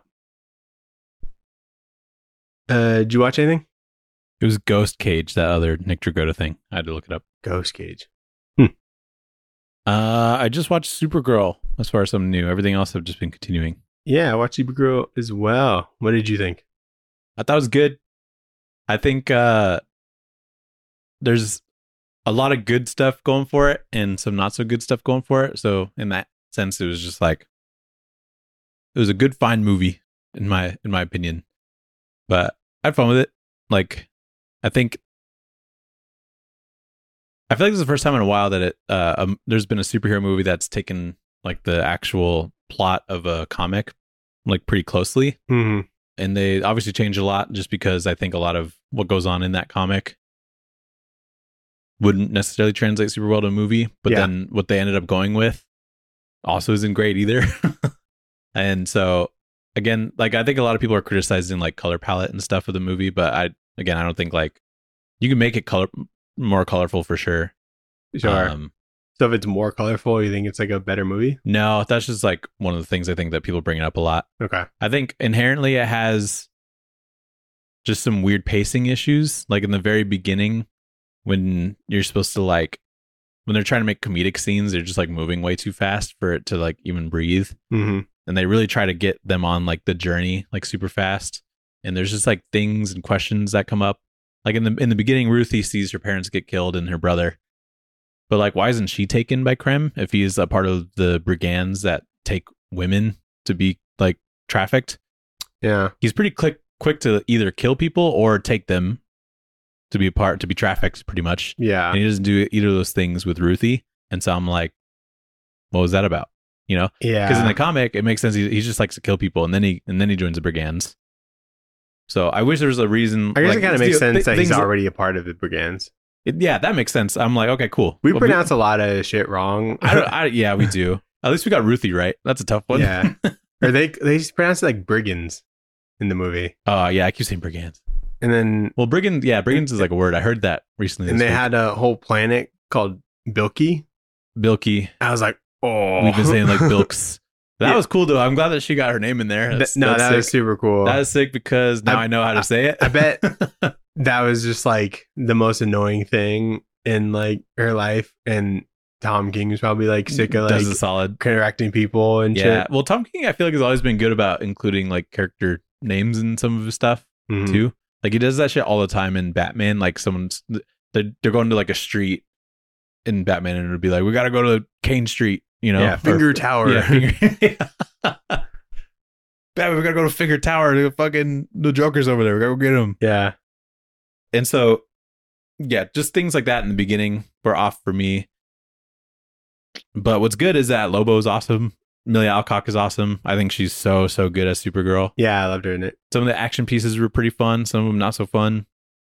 Uh, did you watch anything? It was Ghost Cage, that other Nick Dragotta thing. I had to look it up. Ghost Cage. Uh, I just watched Supergirl as far as something new. Everything else I've just been continuing. Yeah, I watched Supergirl as well. What did you think? I thought it was good. I think uh, there's a lot of good stuff going for it and some not so good stuff going for it. So in that sense, it was just like it was a good fine movie in my in my opinion. But I had fun with it. Like I think I feel like this is the first time in a while that it uh um, there's been a superhero movie that's taken like the actual plot of a comic like pretty closely. Mm-hmm. And they obviously changed a lot just because I think a lot of what goes on in that comic wouldn't necessarily translate super well to a movie. But Yeah. then what they ended up going with also isn't great either. And so again, like I think a lot of people are criticizing like color palette and stuff of the movie, but I again I don't think like you can make it color more colorful for sure. Sure. Um, So if it's more colorful, you think it's like a better movie? no, that's just like one of the things I think that people bring up a lot. Okay. I think inherently it has just some weird pacing issues. Like in the very beginning, when you're supposed to like, when they're trying to make comedic scenes, they're just like moving way too fast for it to like even breathe. Mm-hmm. And they really try to get them on like the journey like super fast. And there's just like things and questions that come up. Like in the in the beginning, Ruthie sees her parents get killed and her brother. But like, why isn't she taken by Krem if he is a part of the brigands that take women to be like trafficked? Yeah. He's pretty quick quick to either kill people or take them to be a part to be trafficked, pretty much. Yeah. And he doesn't do either of those things with Ruthie. And so I'm like, what was that about? You know, Yeah. because in the comic it makes sense. He, he just likes to kill people, and then he and then he joins the brigands. So I wish there was a reason. I guess like, it kind of th- makes sense th- that he's things- already a part of the brigands. It, yeah, that makes sense. I'm like, okay, cool. We Well, pronounce a lot of shit wrong. I don't, I, yeah, we do. At least we got Ruthie right. That's a tough one. Yeah. Or they they just pronounce it like brigands in the movie. Oh, uh, yeah, I keep saying brigands. And then Well, brigand, yeah, brigands is like a word. I heard that recently. and this they week. had a whole planet called Bilky. Bilky. I was like, oh. We've been saying like Bilks. That Yeah. was cool though. I'm glad that she got her name in there. Th- That's, no, that's that sick. was super cool. That is sick because now I, I- know how to say it. I bet that was just like the most annoying thing in like her life, and Tom King was probably like sick of like Does a solid. correcting people and Yeah. shit. Well, Tom King, I feel like has always been good about including like character names in some of his stuff Mhm. too. Like he does that shit all the time in Batman. Like someone's they're, they're going to like a street in Batman, and it'll be like, we got to go to Kane Street. You know, Yeah, Or- Finger Tower. Yeah, finger. Batman, we gotta go to Finger Tower. The fucking the Joker's over there. We gotta go get him. Yeah. And so, yeah, just things like that in the beginning were off for me. But what's good is that Lobo's awesome. Amelia Alcock is awesome. I think she's so so good as Supergirl. Yeah, I loved her in it. Some of the action pieces were pretty fun. Some of them not so fun.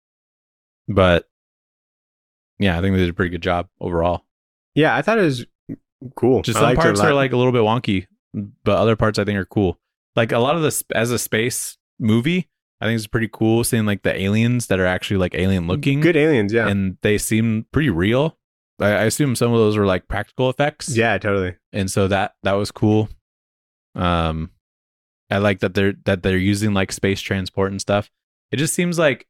But yeah, I think they did a pretty good job overall. Yeah, I thought it was cool. Just I some liked her a parts lot. are like a little bit wonky, but other parts I think are cool. Like a lot of this as a space movie, I think it's pretty cool seeing like the aliens that are actually like alien looking. good aliens. Yeah. And they seem pretty real. I, I assume some of those were like practical effects. Yeah, totally. And so that that was cool. Um, I like that they're that they're using like space transport and stuff. It just seems like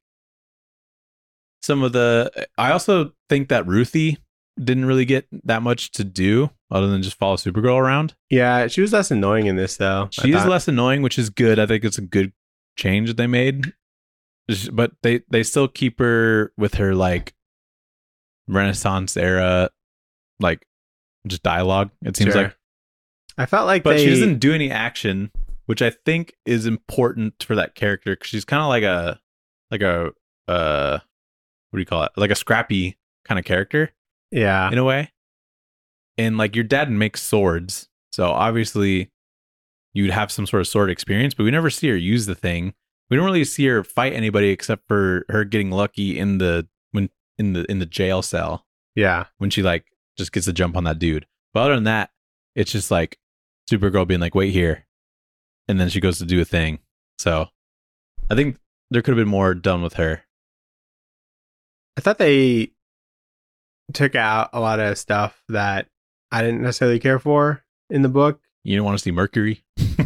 some of the. I also think that Ruthie didn't really get that much to do other than just follow Supergirl around. Yeah, she was less annoying in this though. I She is thought. less annoying, which is good. I think it's a good change that they made. Just- But they they still keep her with her like Renaissance era, like just dialogue. It seems Sure. like. I felt like But they she doesn't do any action, which I think is important for that character because she's kind of like a, like a, uh, what do you call it? Like a scrappy kind of character Yeah. in a way. And like your dad makes swords, so obviously you'd have some sort of sword experience, but we never see her use the thing. We don't really see her fight anybody except for her getting lucky in the when in the in the jail cell Yeah. when she like just gets a jump on that dude. But other than that, it's just like Supergirl being like, wait here. And then she goes to do a thing. So I think there could have been more done with her. I thought they took out a lot of stuff that I didn't necessarily care for in the book. You didn't want to see Mercury?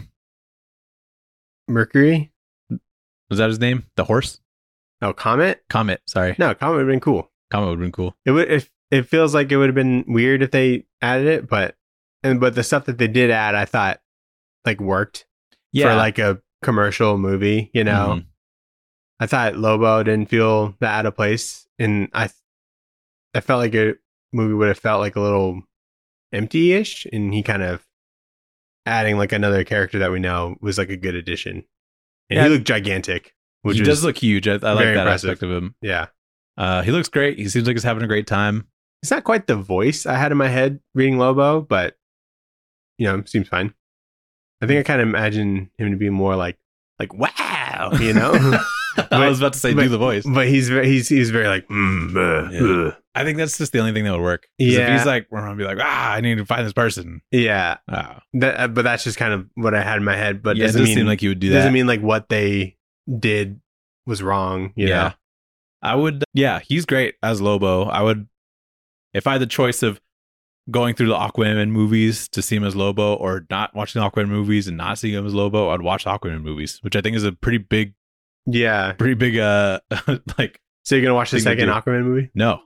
Mercury? Was that his name? The horse? Oh, Comet? Comet, sorry. No, Comet would have been cool. Comet would have been cool. It would. It, it feels like it would have been weird if they added it, but and but the stuff that they did add, I thought like worked Yeah. for like a commercial movie. You know, Mhm. I thought Lobo didn't feel that out of place, and I, I felt like a movie would have felt like a little empty-ish, and he kind of adding like another character that we know was like a good addition. And Yeah. he looked gigantic, which He was does look huge. I, I like very that impressive. aspect of him. yeah. Uh, he looks great. He seems like he's having a great time. It's not quite the voice I had in my head reading Lobo, but you know, seems fine. I think I kind of imagine him to be more like, like wow, you know. I was about to say but- do the voice. But he's very, he's he's very like, mm, uh, Yeah. uh. I think that's just the only thing that would work. 'Cause Yeah. If he's like, we're gonna be like, ah, I need to find this person. yeah. Ah. That, uh, but that's just kind of what I had in my head. But yeah, it doesn't does mean seem like you would do that. doesn't mean like what they did was wrong. You yeah. know. I would, yeah, he's great as Lobo. I would, if I had the choice of going through the Aquaman movies to see him as Lobo or not watching the Aquaman movies and not seeing him as Lobo, I'd watch the Aquaman movies, which I think is a pretty big, Yeah. pretty big, uh, like, So you're gonna watch the Thing to second do. Aquaman movie? no.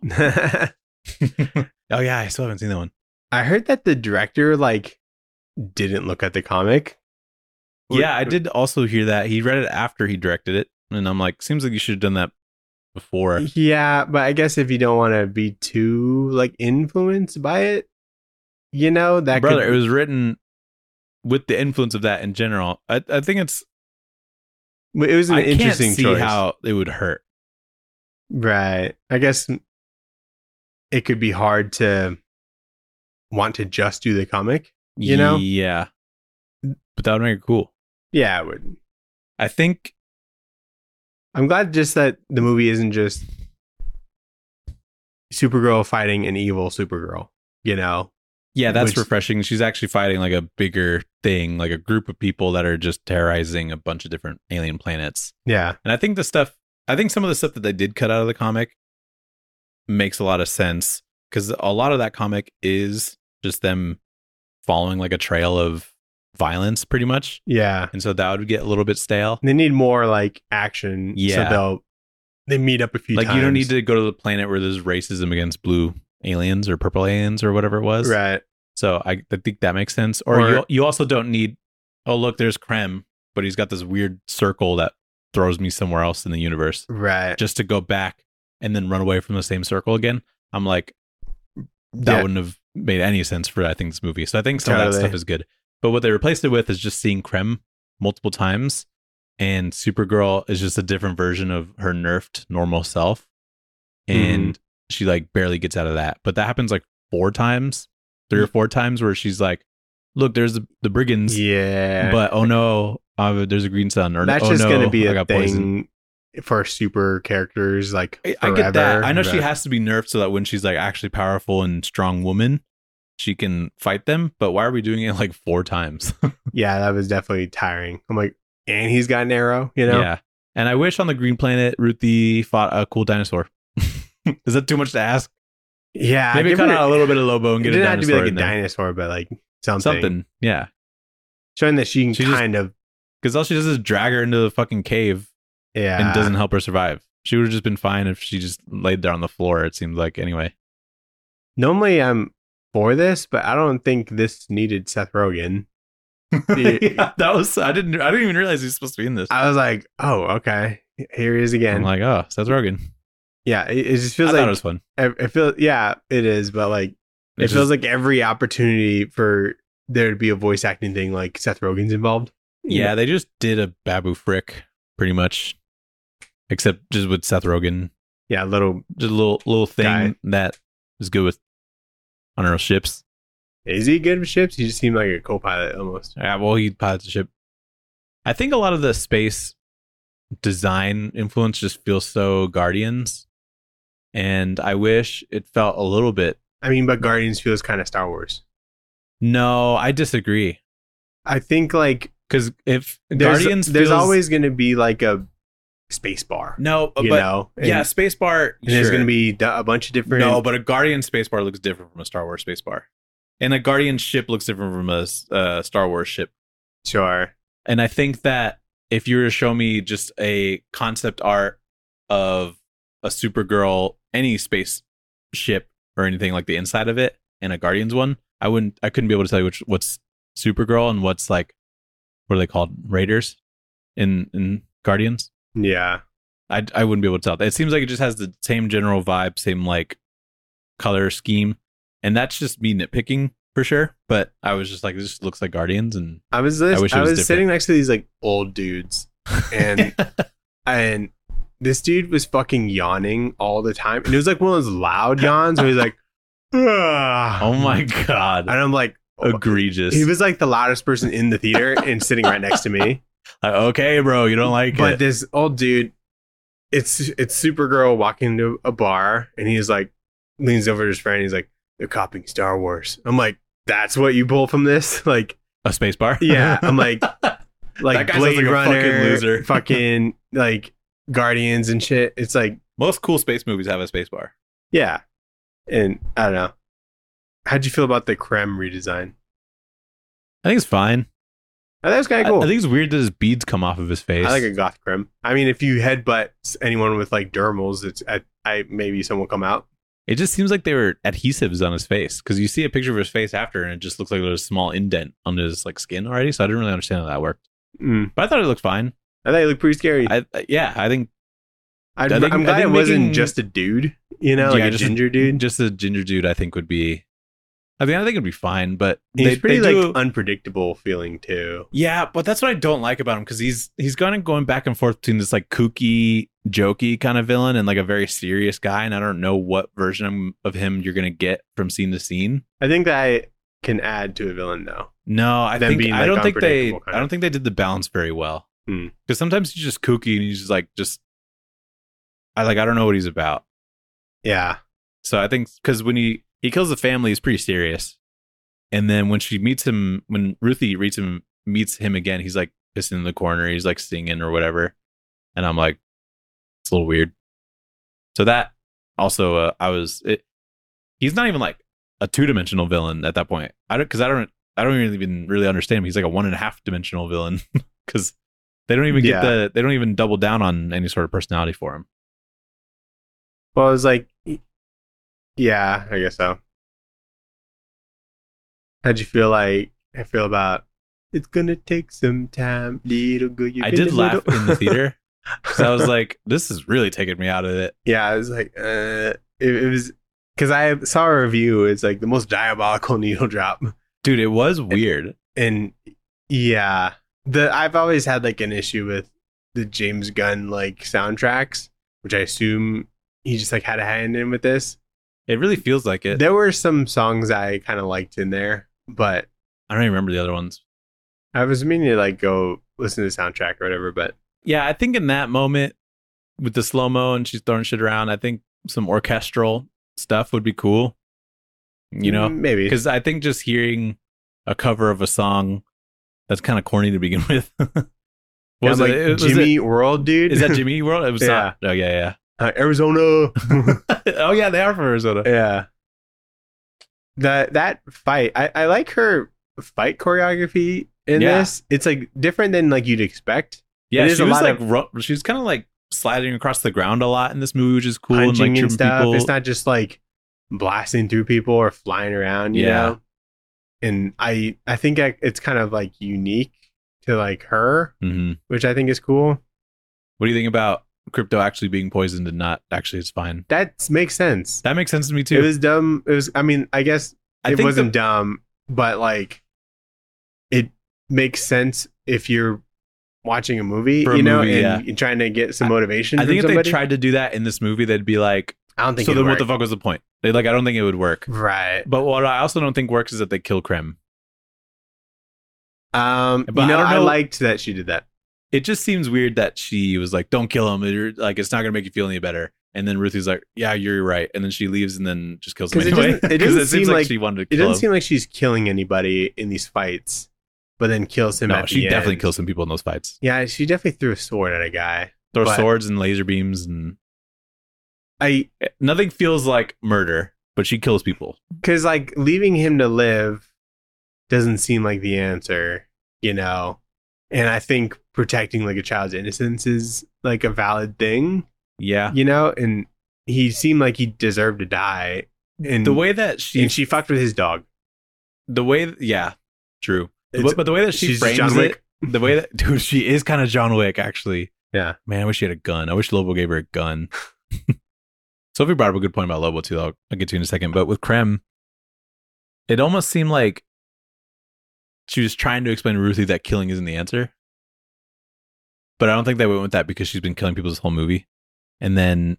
Oh, yeah, I still haven't seen that one. I heard that the director like didn't look at the comic. Yeah, I did also hear that. He read it after he directed it. And I'm like, seems like you should have done that before. Yeah, but I guess if you don't want to be too like influenced by it, you know, that Brother, could, it was written with the influence of that in general. I, I think it's, it was an I can't interesting see choice. how it would hurt. Right. I guess it could be hard to want to just do the comic, you know? Yeah. But that would make it cool. Yeah, it would. I think, I'm glad just that the movie isn't just Supergirl fighting an evil Supergirl, you know? yeah, that's Which- refreshing. She's actually fighting like a bigger thing, like a group of people that are just terrorizing a bunch of different alien planets. Yeah. And I think the stuff, I think some of the stuff that they did cut out of the comic makes a lot of sense because a lot of that comic is just them following like a trail of violence pretty much. Yeah. And so that would get a little bit stale. They need more like action. Yeah. So they'll they meet up a few Like times. you don't need to go to the planet where there's racism against blue aliens or purple aliens or whatever it was. Right. So I, I think that makes sense. Or, Or- you you also don't need, oh look, there's Krem, but he's got this weird circle that throws me somewhere else in the universe Right. just to go back and then run away from the same circle again. I'm like, that Yeah. wouldn't have made any sense for I think this movie. So I think some of that Totally. stuff is good. But what they replaced it with is just seeing Krem multiple times, and Supergirl is just a different version of her nerfed normal self, and Mm-hmm. she like barely gets out of that. But that happens like four times, three or four times, where she's like, "Look, there's the, the brigands, Yeah. but oh no, uh, there's a green sun." Or that's oh just no, going to be I a got thing poisoned." for super characters like I, forever. I get that. I know she but- has to be nerfed so that when she's like actually powerful and strong woman, she can fight them. But why are we doing it like four times? Yeah, that was definitely tiring. I'm like, and he's got an arrow, you know? Yeah. And I wish on the Green Planet, Ruthie fought a cool dinosaur. Is that too much to ask? Yeah. Maybe give cut her- out a little bit of Lobo and It get a didn't have to be dinosaur like a in there. dinosaur, but like something. Something. Yeah. Showing that she can She just- kind of, Because all she does is drag her into the fucking cave yeah. and doesn't help her survive. She would have just been fine if she just laid there on the floor, it seems like, anyway. Normally I'm for this, but I don't think this needed Seth Rogen. Yeah, that was, I didn't, I didn't even realize he was supposed to be in this. I was like, oh, okay. Here he is again. I'm like, oh, Seth Rogen. yeah, it, it just I feels thought like it was fun. it it feels yeah, it is, but like it It's feels just- like every opportunity for there to be a voice acting thing, like Seth Rogen's involved. Yeah, they just did a Babu Frick, pretty much, except just with Seth Rogen. Yeah, little Just a little little thing Guy. that is good with on our ships. is he good with ships? He just seemed like a co-pilot almost. Yeah, well, he pilots a ship. I think a lot of the space design influence just feels so Guardians, and I wish it felt a little bit. I mean, but Guardians feels kind of Star Wars. No, I disagree. I think like Because if there's, Guardians, there's feels, always going to be like a space bar. no, You but know, and, yeah, spacebar. and there's going to be a bunch of different. no, but a Guardian spacebar looks different from a Star Wars spacebar, and a Guardian ship looks different from a uh, Star Wars ship. Sure. And I think that if you were to show me just a concept art of a Supergirl, any space ship or anything like the inside of it, and a Guardians one, I wouldn't, I couldn't be able to tell you which what's Supergirl and what's like, what are they called, Raiders in in Guardians. Yeah. I I wouldn't be able to tell. It seems like it just has the same general vibe, same like color scheme, and that's just me nitpicking for sure. But I was just like, this just looks like Guardians, and I was this, I wish it I was was different. sitting next to these like old dudes, and and this dude was fucking yawning all the time, and it was like one of those loud yawns where he's like, "Ugh." oh my god, and I'm like, egregious. he was like the loudest person in the theater and sitting right next to me. Like, okay, bro, you don't like But it. this old dude, it's it's Supergirl walking into a bar, and he's like leans over to his friend. And he's like, "They're copying Star Wars." I'm like, "That's what you pull from this?" Like, A space bar? yeah. I'm like, That like guy sounds Blade like a Runner, fucking loser. fucking like Guardians and shit. It's like, Most cool space movies have a space bar. yeah. And I don't know. How'd you feel about the Krem redesign? I think it's fine. Oh, that was kind I, of cool. I think it's weird that his beads come off of his face. I like a goth Krem. I mean, if you headbutt anyone with like dermals, it's I, I maybe someone will come out. It just seems like they were adhesives on his face, because you see a picture of his face after, and it just looks like there's a small indent on his like skin already. So I didn't really understand how that worked, Mm. but I thought it looked fine. I thought it looked pretty scary. I I- yeah, I think I, I think- I'm I glad think it wasn't making- just a dude, you know, like Yeah, a just a- ginger dude. just a ginger dude, I think would be. I think I think it'd be fine, but He's they, pretty they like do, unpredictable feeling too. yeah, but that's what I don't like about him, because he's he's kind of going back and forth between this like kooky, jokey kind of villain and like a very serious guy, and I don't know what version of him you're gonna get from scene to scene. I think that can add to a villain though. No, I Them think being, I like, don't think they unpredictable kind I don't of. think they did the balance very well. Hmm. Because sometimes he's just kooky and he's just like just I like I don't know what he's about. Yeah. So I think because when he he kills the family, he's pretty serious. And then when she meets him, when Ruthie meets him, meets him again, he's like pissing in the corner. He's like singing or whatever. And I'm like, it's a little weird. So that also, uh, I was, it, he's not even like a two dimensional villain at that point. I don't, cause I don't, I don't even really understand him. He's like a one and a half dimensional villain because they don't even get Yeah. the, they don't even double down on any sort of personality for him. Well, I was like, yeah, I guess so. How'd you feel like I feel about it's gonna take some time, little girl. You've I been did a laugh little- in the theater because I was like, this is really taking me out of it. Yeah, I was like, uh, it, it was because I saw a review. It's like the most diabolical needle drop, Dude, it was weird. and yeah, the I've always had like an issue with the James Gunn like soundtracks, which I assume he just like had a hand in with this. It really feels like it. There were some songs I kind of liked in there, but I don't even remember the other ones. I was meaning to like go listen to the soundtrack or whatever, but Yeah, I think in that moment with the slow mo and she's throwing shit around, I think some orchestral stuff would be cool. You know, mm, maybe because I think just hearing a cover of a song that's kind of corny to begin with. What yeah, was like it? Was Jimmy it- World, dude. Is that Jimmy Eat World? It was Yeah. not. Oh yeah, uh, Arizona? yeah. Oh yeah, they are from Arizona. Yeah. That that fight, I, I like her fight choreography in Yeah. this. It's like different than like you'd expect. Yeah, It is she a was lot like of- ro- she was kind of like sliding across the ground a lot in this movie, which is cool. Punching and like and tripping stuff. people. It's not just like blasting through people or flying around, you Yeah. know? And I I think I, it's kind of like unique to like her, Mhm. which I think is cool. What do you think about Crypto actually being poisoned and not actually it's fine? That makes sense. That makes sense to me too. It was dumb. It was, I mean, I guess I it think wasn't the- dumb, but like it makes sense if you're watching a movie, For a you know, movie, and yeah. you're trying to get some motivation. I think if from they somebody. tried to do that in this movie, they'd be like, I don't think so it'd then what the work. fuck was the point? They like, I don't think it would work. Right. But what I also don't think works is that they kill Krem. Um, But you know, I don't I, know- liked that she did that. It just seems weird that she was like, don't kill him. You're, like, it's not going to make you feel any better. And then Ruthie's like, yeah, you're right. And then she leaves and then just kills him 'Cause it anyway. doesn't- it 'Cause doesn't it seems seem like like- she wanted to It kill doesn't him. seem like she's killing anybody in these fights. but then kills him No, at she the definitely end. kills some people in those fights. Yeah, she definitely threw a sword at a guy. Throw But- swords and laser beams, and I nothing feels like murder, but she kills people. because like leaving him to live doesn't seem like the answer, you know. And I think protecting like a child's innocence is like a valid thing, Yeah. you know. And he seemed like he deserved to die. And The way that she, and she fucked with his dog. the way, yeah, true. It's- But, but the way that she she's frames John it, Wick. the way that, dude, she is kind of John Wick, actually. Yeah. Man, I wish she had a gun. I wish Lobo gave her a gun. Sophie brought up a good point about Lobo, too. I'll, I'll get to in a second. But with Krem, it almost seemed like she was trying to explain to Ruthie that killing isn't the answer. But I don't think they went with that because she's been killing people this whole movie. And then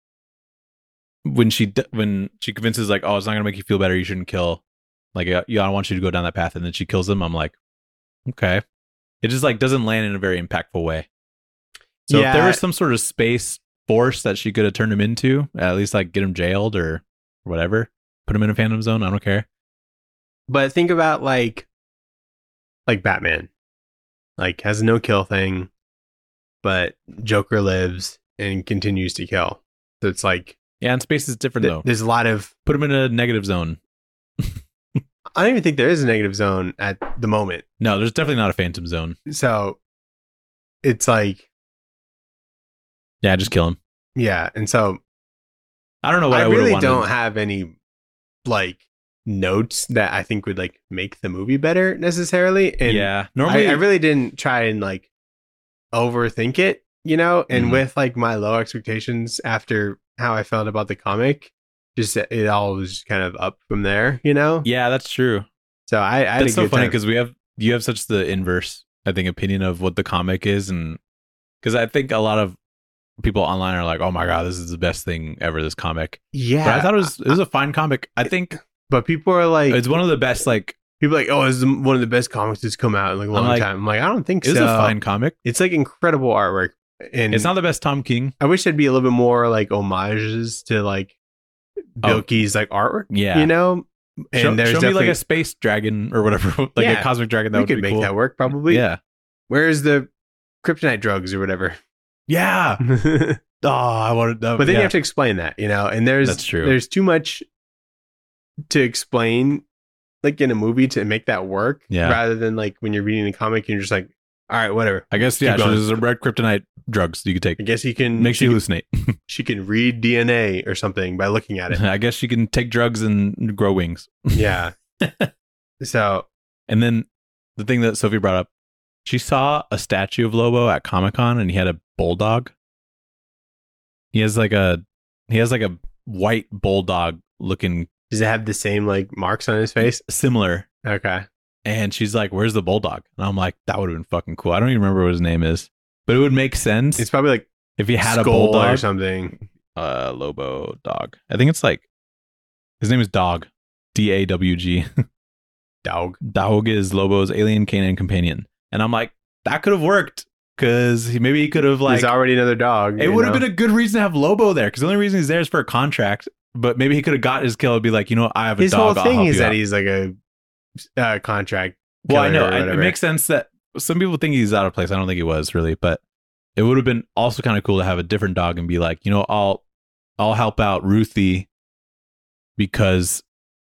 when she d- when she convinces like, oh, it's not gonna make you feel better, you shouldn't kill. Like, yeah, I don't want you to go down that path, and then she kills them. I'm like, okay. It just like doesn't land in a very impactful way. So if there Yeah. was some sort of space force that she could have turned him into, at least like get him jailed or whatever, put him in a Phantom Zone. I don't care. But think about like like Batman. Like has a no kill thing, but Joker lives and continues to kill. So it's like Yeah, and space is different th- though. there's a lot of Put him in a negative zone. I don't even think there is a negative zone at the moment. No, there's definitely not a Phantom Zone. So it's like Yeah, just kill him. yeah, and so I don't know what I, I would really have wanted. don't have any like notes that I think would like make the movie better necessarily. And yeah, normally I, I really didn't try and like overthink it, you know, and Mhm. with like my low expectations after how I felt about the comic, just it all was kind of up from there, you know? Yeah, that's true. So I, I had That's a so good funny time. because we have you have such the inverse, I think, opinion of what the comic is, and because I think a lot of people online are like, "Oh my god, this is the best thing ever." This comic, yeah, but I thought it was it was a fine comic. I think but people are like, it's one of the best. Like, people are like, oh, this is one of the best comics that's come out in like a long like, time. I'm like, I don't think it was so. a fine comic. It's like incredible artwork, and It's not the best Tom King. I wish there'd be a little bit more like homages to like Oh. Bilky's like artwork, Yeah, you know. And show, there's show me definitely like a space dragon or whatever, like Yeah, a cosmic dragon. That we would could be make cool. that work probably. Yeah, Where's the kryptonite drugs or whatever? yeah. but Oh, I wanted that. then yeah. you have to explain that, you know. And there's That's true. there's too much to explain, like in a movie, to make that work. Yeah. Rather than like when you're reading a comic, you're just like, all right, whatever. I guess Keep yeah. So going. there's a red kryptonite drugs you could take. I guess he can Makes she you can, hallucinate. she can read D N A or something by looking at it. I guess she can take drugs and grow wings. Yeah. So And then the thing that Sophie brought up, she saw a statue of Lobo at Comic Con, and he had a bulldog. He has like a he has like a white bulldog looking does it have the same like marks on his face? similar. Okay. And she's like, "Where's the bulldog?" And I'm like, "That would have been fucking cool." I don't even remember what his name is, but it would make sense It's probably like if he had a Skull bulldog or something. Uh, Lobo dog. I think it's like his name is Dog, D A W G. Dog. Dog is Lobo's alien canine companion, and I'm like, that could have worked because he maybe he could have like There's already another dog. it would have been a good reason to have Lobo there because the only reason he's there is for a contract. But maybe he could have got his kill and be like, you know, I have a his dog. whole I'll thing help is you that out. he's like a uh, contract. Well, I killer know or I- it whatever. makes sense that some people think he's out of place. I don't think he was really, but it would have been also kind of cool to have a different dog and be like, you know, I'll I'll help out Ruthie because,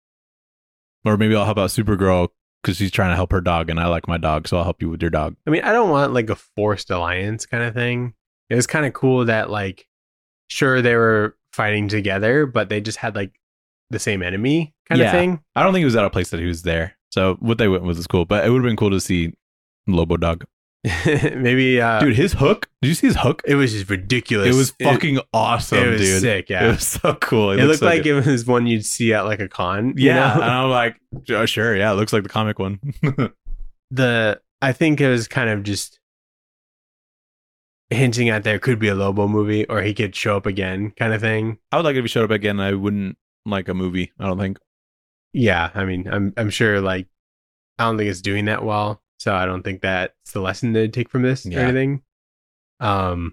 or maybe I'll help out Supergirl because she's trying to help her dog, and I like my dog, so I'll help you with your dog. I mean, I don't want like a forced alliance kind of thing. It was kind of cool that like, sure they were fighting together, but they just had like the same enemy kind Yeah. of thing. I don't think it was out of place that he was there. So what they went with was cool, but it would have been cool to see Lobo dog. Maybe, uh, Dude, his hook. Did you see his hook? it was just ridiculous. It was fucking awesome, It was dude. sick. It Yeah, was so cool. it, looked looked so like good. it was one you'd see at like a con. you Yeah, know? and I'm like, oh, sure, yeah, it looks like the comic one. the I think it was kind of just hinting at there could be a Lobo movie or he could show up again kind of thing. I would like it if he showed up again. I wouldn't like a movie. I don't think. Yeah, I mean, I'm I'm sure like I don't think it's doing that well, so I don't think that's the lesson to take from this or Yeah. anything. Um,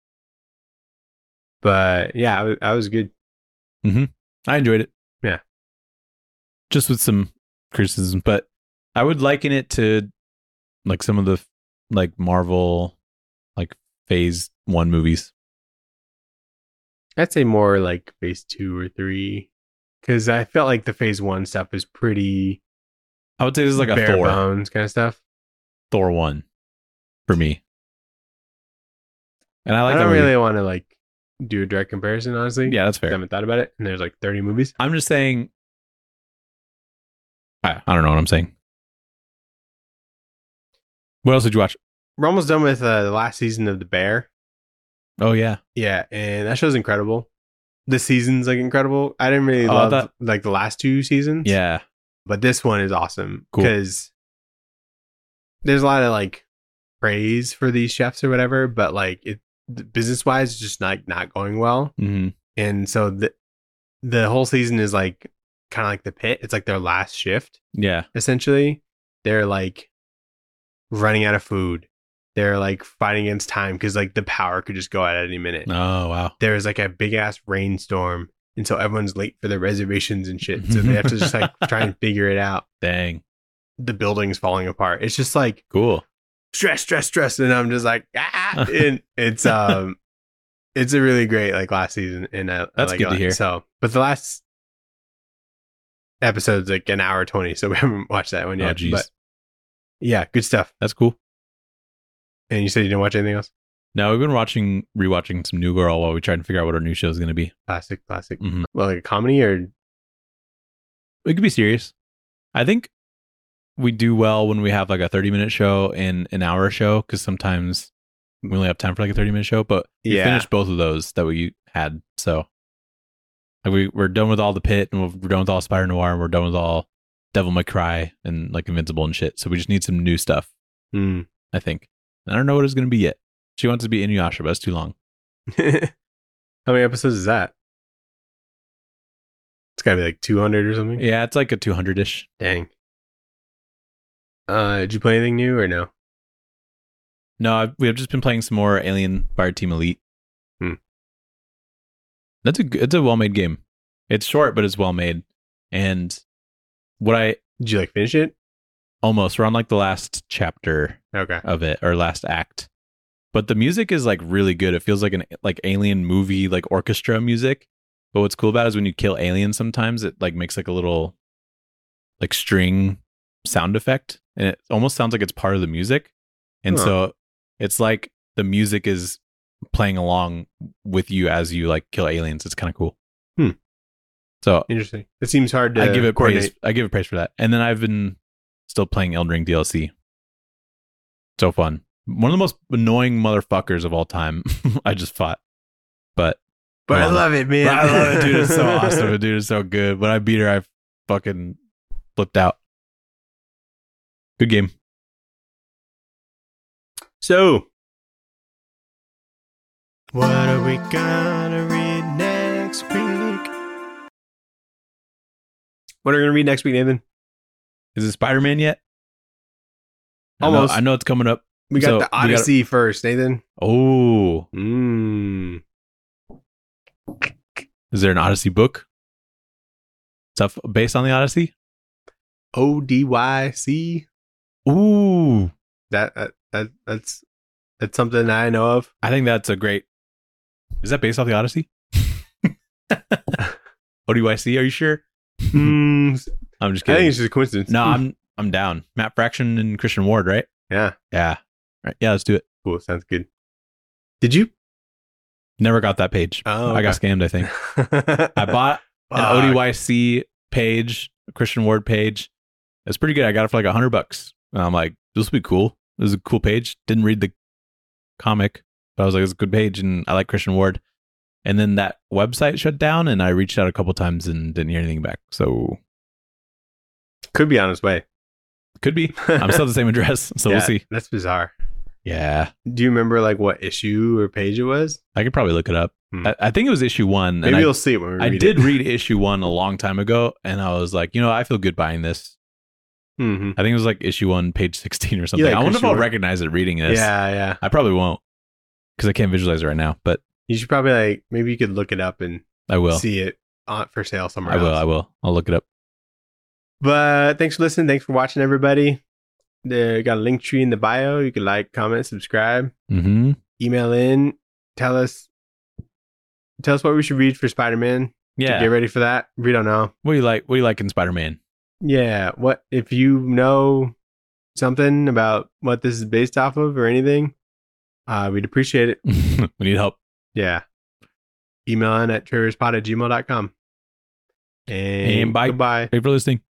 but yeah, I was, I was good. I enjoyed it. Yeah. Just with some criticism, but I would liken it to like some of the like Marvel like phase one movies. I'd say more like phase two or three, because I felt like the phase one stuff is pretty. I would say this is like a bare Thor bones kind of stuff. Thor one for me. And I like I that don't movie. really want to like do a direct comparison, honestly. Yeah, that's I fair. haven't thought about it, and there's like thirty movies. I'm just saying. I, I don't know what I'm saying. What else did you watch? We're almost done with uh, the last season of The Bear. Oh yeah, Yeah, and that show's incredible. The season's like incredible. I didn't really Oh, I love thought- like the last two seasons. yeah. But this one is awesome Cool. because there's a lot of like praise for these chefs or whatever, but like it business wise, it's just not not going well. hmm And so the the whole season is like kind of like The Pit. It's like their last shift Yeah. essentially. They're like running out of food. They're like fighting against time because like the power could just go out at any minute. Oh wow. There's like a big ass rainstorm, and so everyone's late for their reservations and shit. So they have to just like try and figure it out. Dang. The building's falling apart. It's just like Cool. stress, stress, stress, and I'm just like, ah. And it's um, it's a really great like last season, and I, I That's like good it a to lot. hear. So, but the last episode's like an hour twenty, so we haven't watched that one Oh, yet. geez. But yeah, good stuff. That's cool. And you said you didn't watch anything else? Now we've been watching, rewatching some New Girl while we try and figure out what our new show is going to be. Classic, classic. hmm Well, like a comedy or It could be serious. I think we do well when we have like a thirty minute show and an hour show because sometimes we only have time for like a thirty minute show. But we Yeah. finished both of those that we had. So like we we're done with all the Pit and we're done with all Spider Noir and we're done with all Devil May Cry and like Invincible and shit. So we just need some new stuff. Hmm. I think. I don't know what it's going to be yet. She wants to be Inuyasha, but it's too long. How many episodes is that? It's gotta be like two hundred or something. Yeah, it's like a two hundred ish. Dang. Uh, did you play anything new or no? No, I've, we have just been playing some more Alien Fireteam Elite. Hmm. That's a g- it's a well made game. It's short, but it's well made. And what I Did you like finish it? almost we're on like the last chapter Okay. of it or last act, but the music is like really good. It feels like an like alien movie like orchestra music. But what's cool about it is when you kill aliens, sometimes it like makes like a little like string sound effect, and it almost sounds like it's part of the music. And Huh. so it's like the music is playing along with you as you like kill aliens. It's kind of cool. Hmm. So Interesting. It seems hard to I give it coordinate. praise. I give it praise for that. And then I've been still playing Elden Ring D L C. So fun. One of the most annoying motherfuckers of all time. I just fought, but But I Um, love it, man. I love it, dude. It's so awesome. Dude, it's so good. When I beat her, I fucking flipped out. Good game. So, what are we gonna read next week? What are we gonna read next week, Nathan? Is it Spider Man yet? I know- Almost. I know, it's coming up. We got So, the we got- Odyssey first, Nathan. Oh, Mmm. is there an Odyssey book? Stuff based on the Odyssey? O D Y C. Ooh, That, that that that's that's something I know of. I think that's a great. Is that based off the Odyssey? O D Y C? Are you sure? Hmm. I'm just I think kidding. it's just a coincidence. No, I'm I'm down. Matt Fraction and Christian Ward, right? Yeah. Yeah. Right. Yeah, let's do it. Cool. Sounds good. Did you? Never got that page. Oh, I got scammed, I think. I bought an O D Y C page, a Christian Ward page. It's pretty good. I got it for like a hundred bucks. And I'm like, this will be cool. This is a cool page. Didn't read the comic, but I was like, it's a good page, and I like Christian Ward. And then that website shut down, and I reached out a couple times and didn't hear anything back. So Could be on its way. could be. I'm still at the same address, so Yeah, we'll see. That's bizarre. Yeah, Do you remember like what issue or page it was? I could probably look it up. Hmm. I, I think it was issue one. Maybe and I, you'll see it when we read I it. did read issue one a long time ago, and I was like, you know, I feel good buying this. Mm-hmm. I think it was like issue one, page sixteen or something. like I wonder if Christian I'll Ward. recognize it reading this. Yeah, yeah. I probably won't because I can't visualize it right now, but You should probably like maybe you could look it up and I will. see it on for sale somewhere I will. else. I will. I'll look it up. But thanks for listening. Thanks for watching, everybody. They got a link tree in the bio. You can like, comment, subscribe, Mm-hmm. email in, tell us, tell us what we should read for Spider-Man. Yeah. Get ready for that. We don't know. What do you like? What do you like in Spider-Man? Yeah. What if you know something about what this is based off of or anything? Uh, we'd appreciate it. We need help. Yeah. Email in at traverspod at gmail dot com. And, And bye. goodbye. Thank you for listening.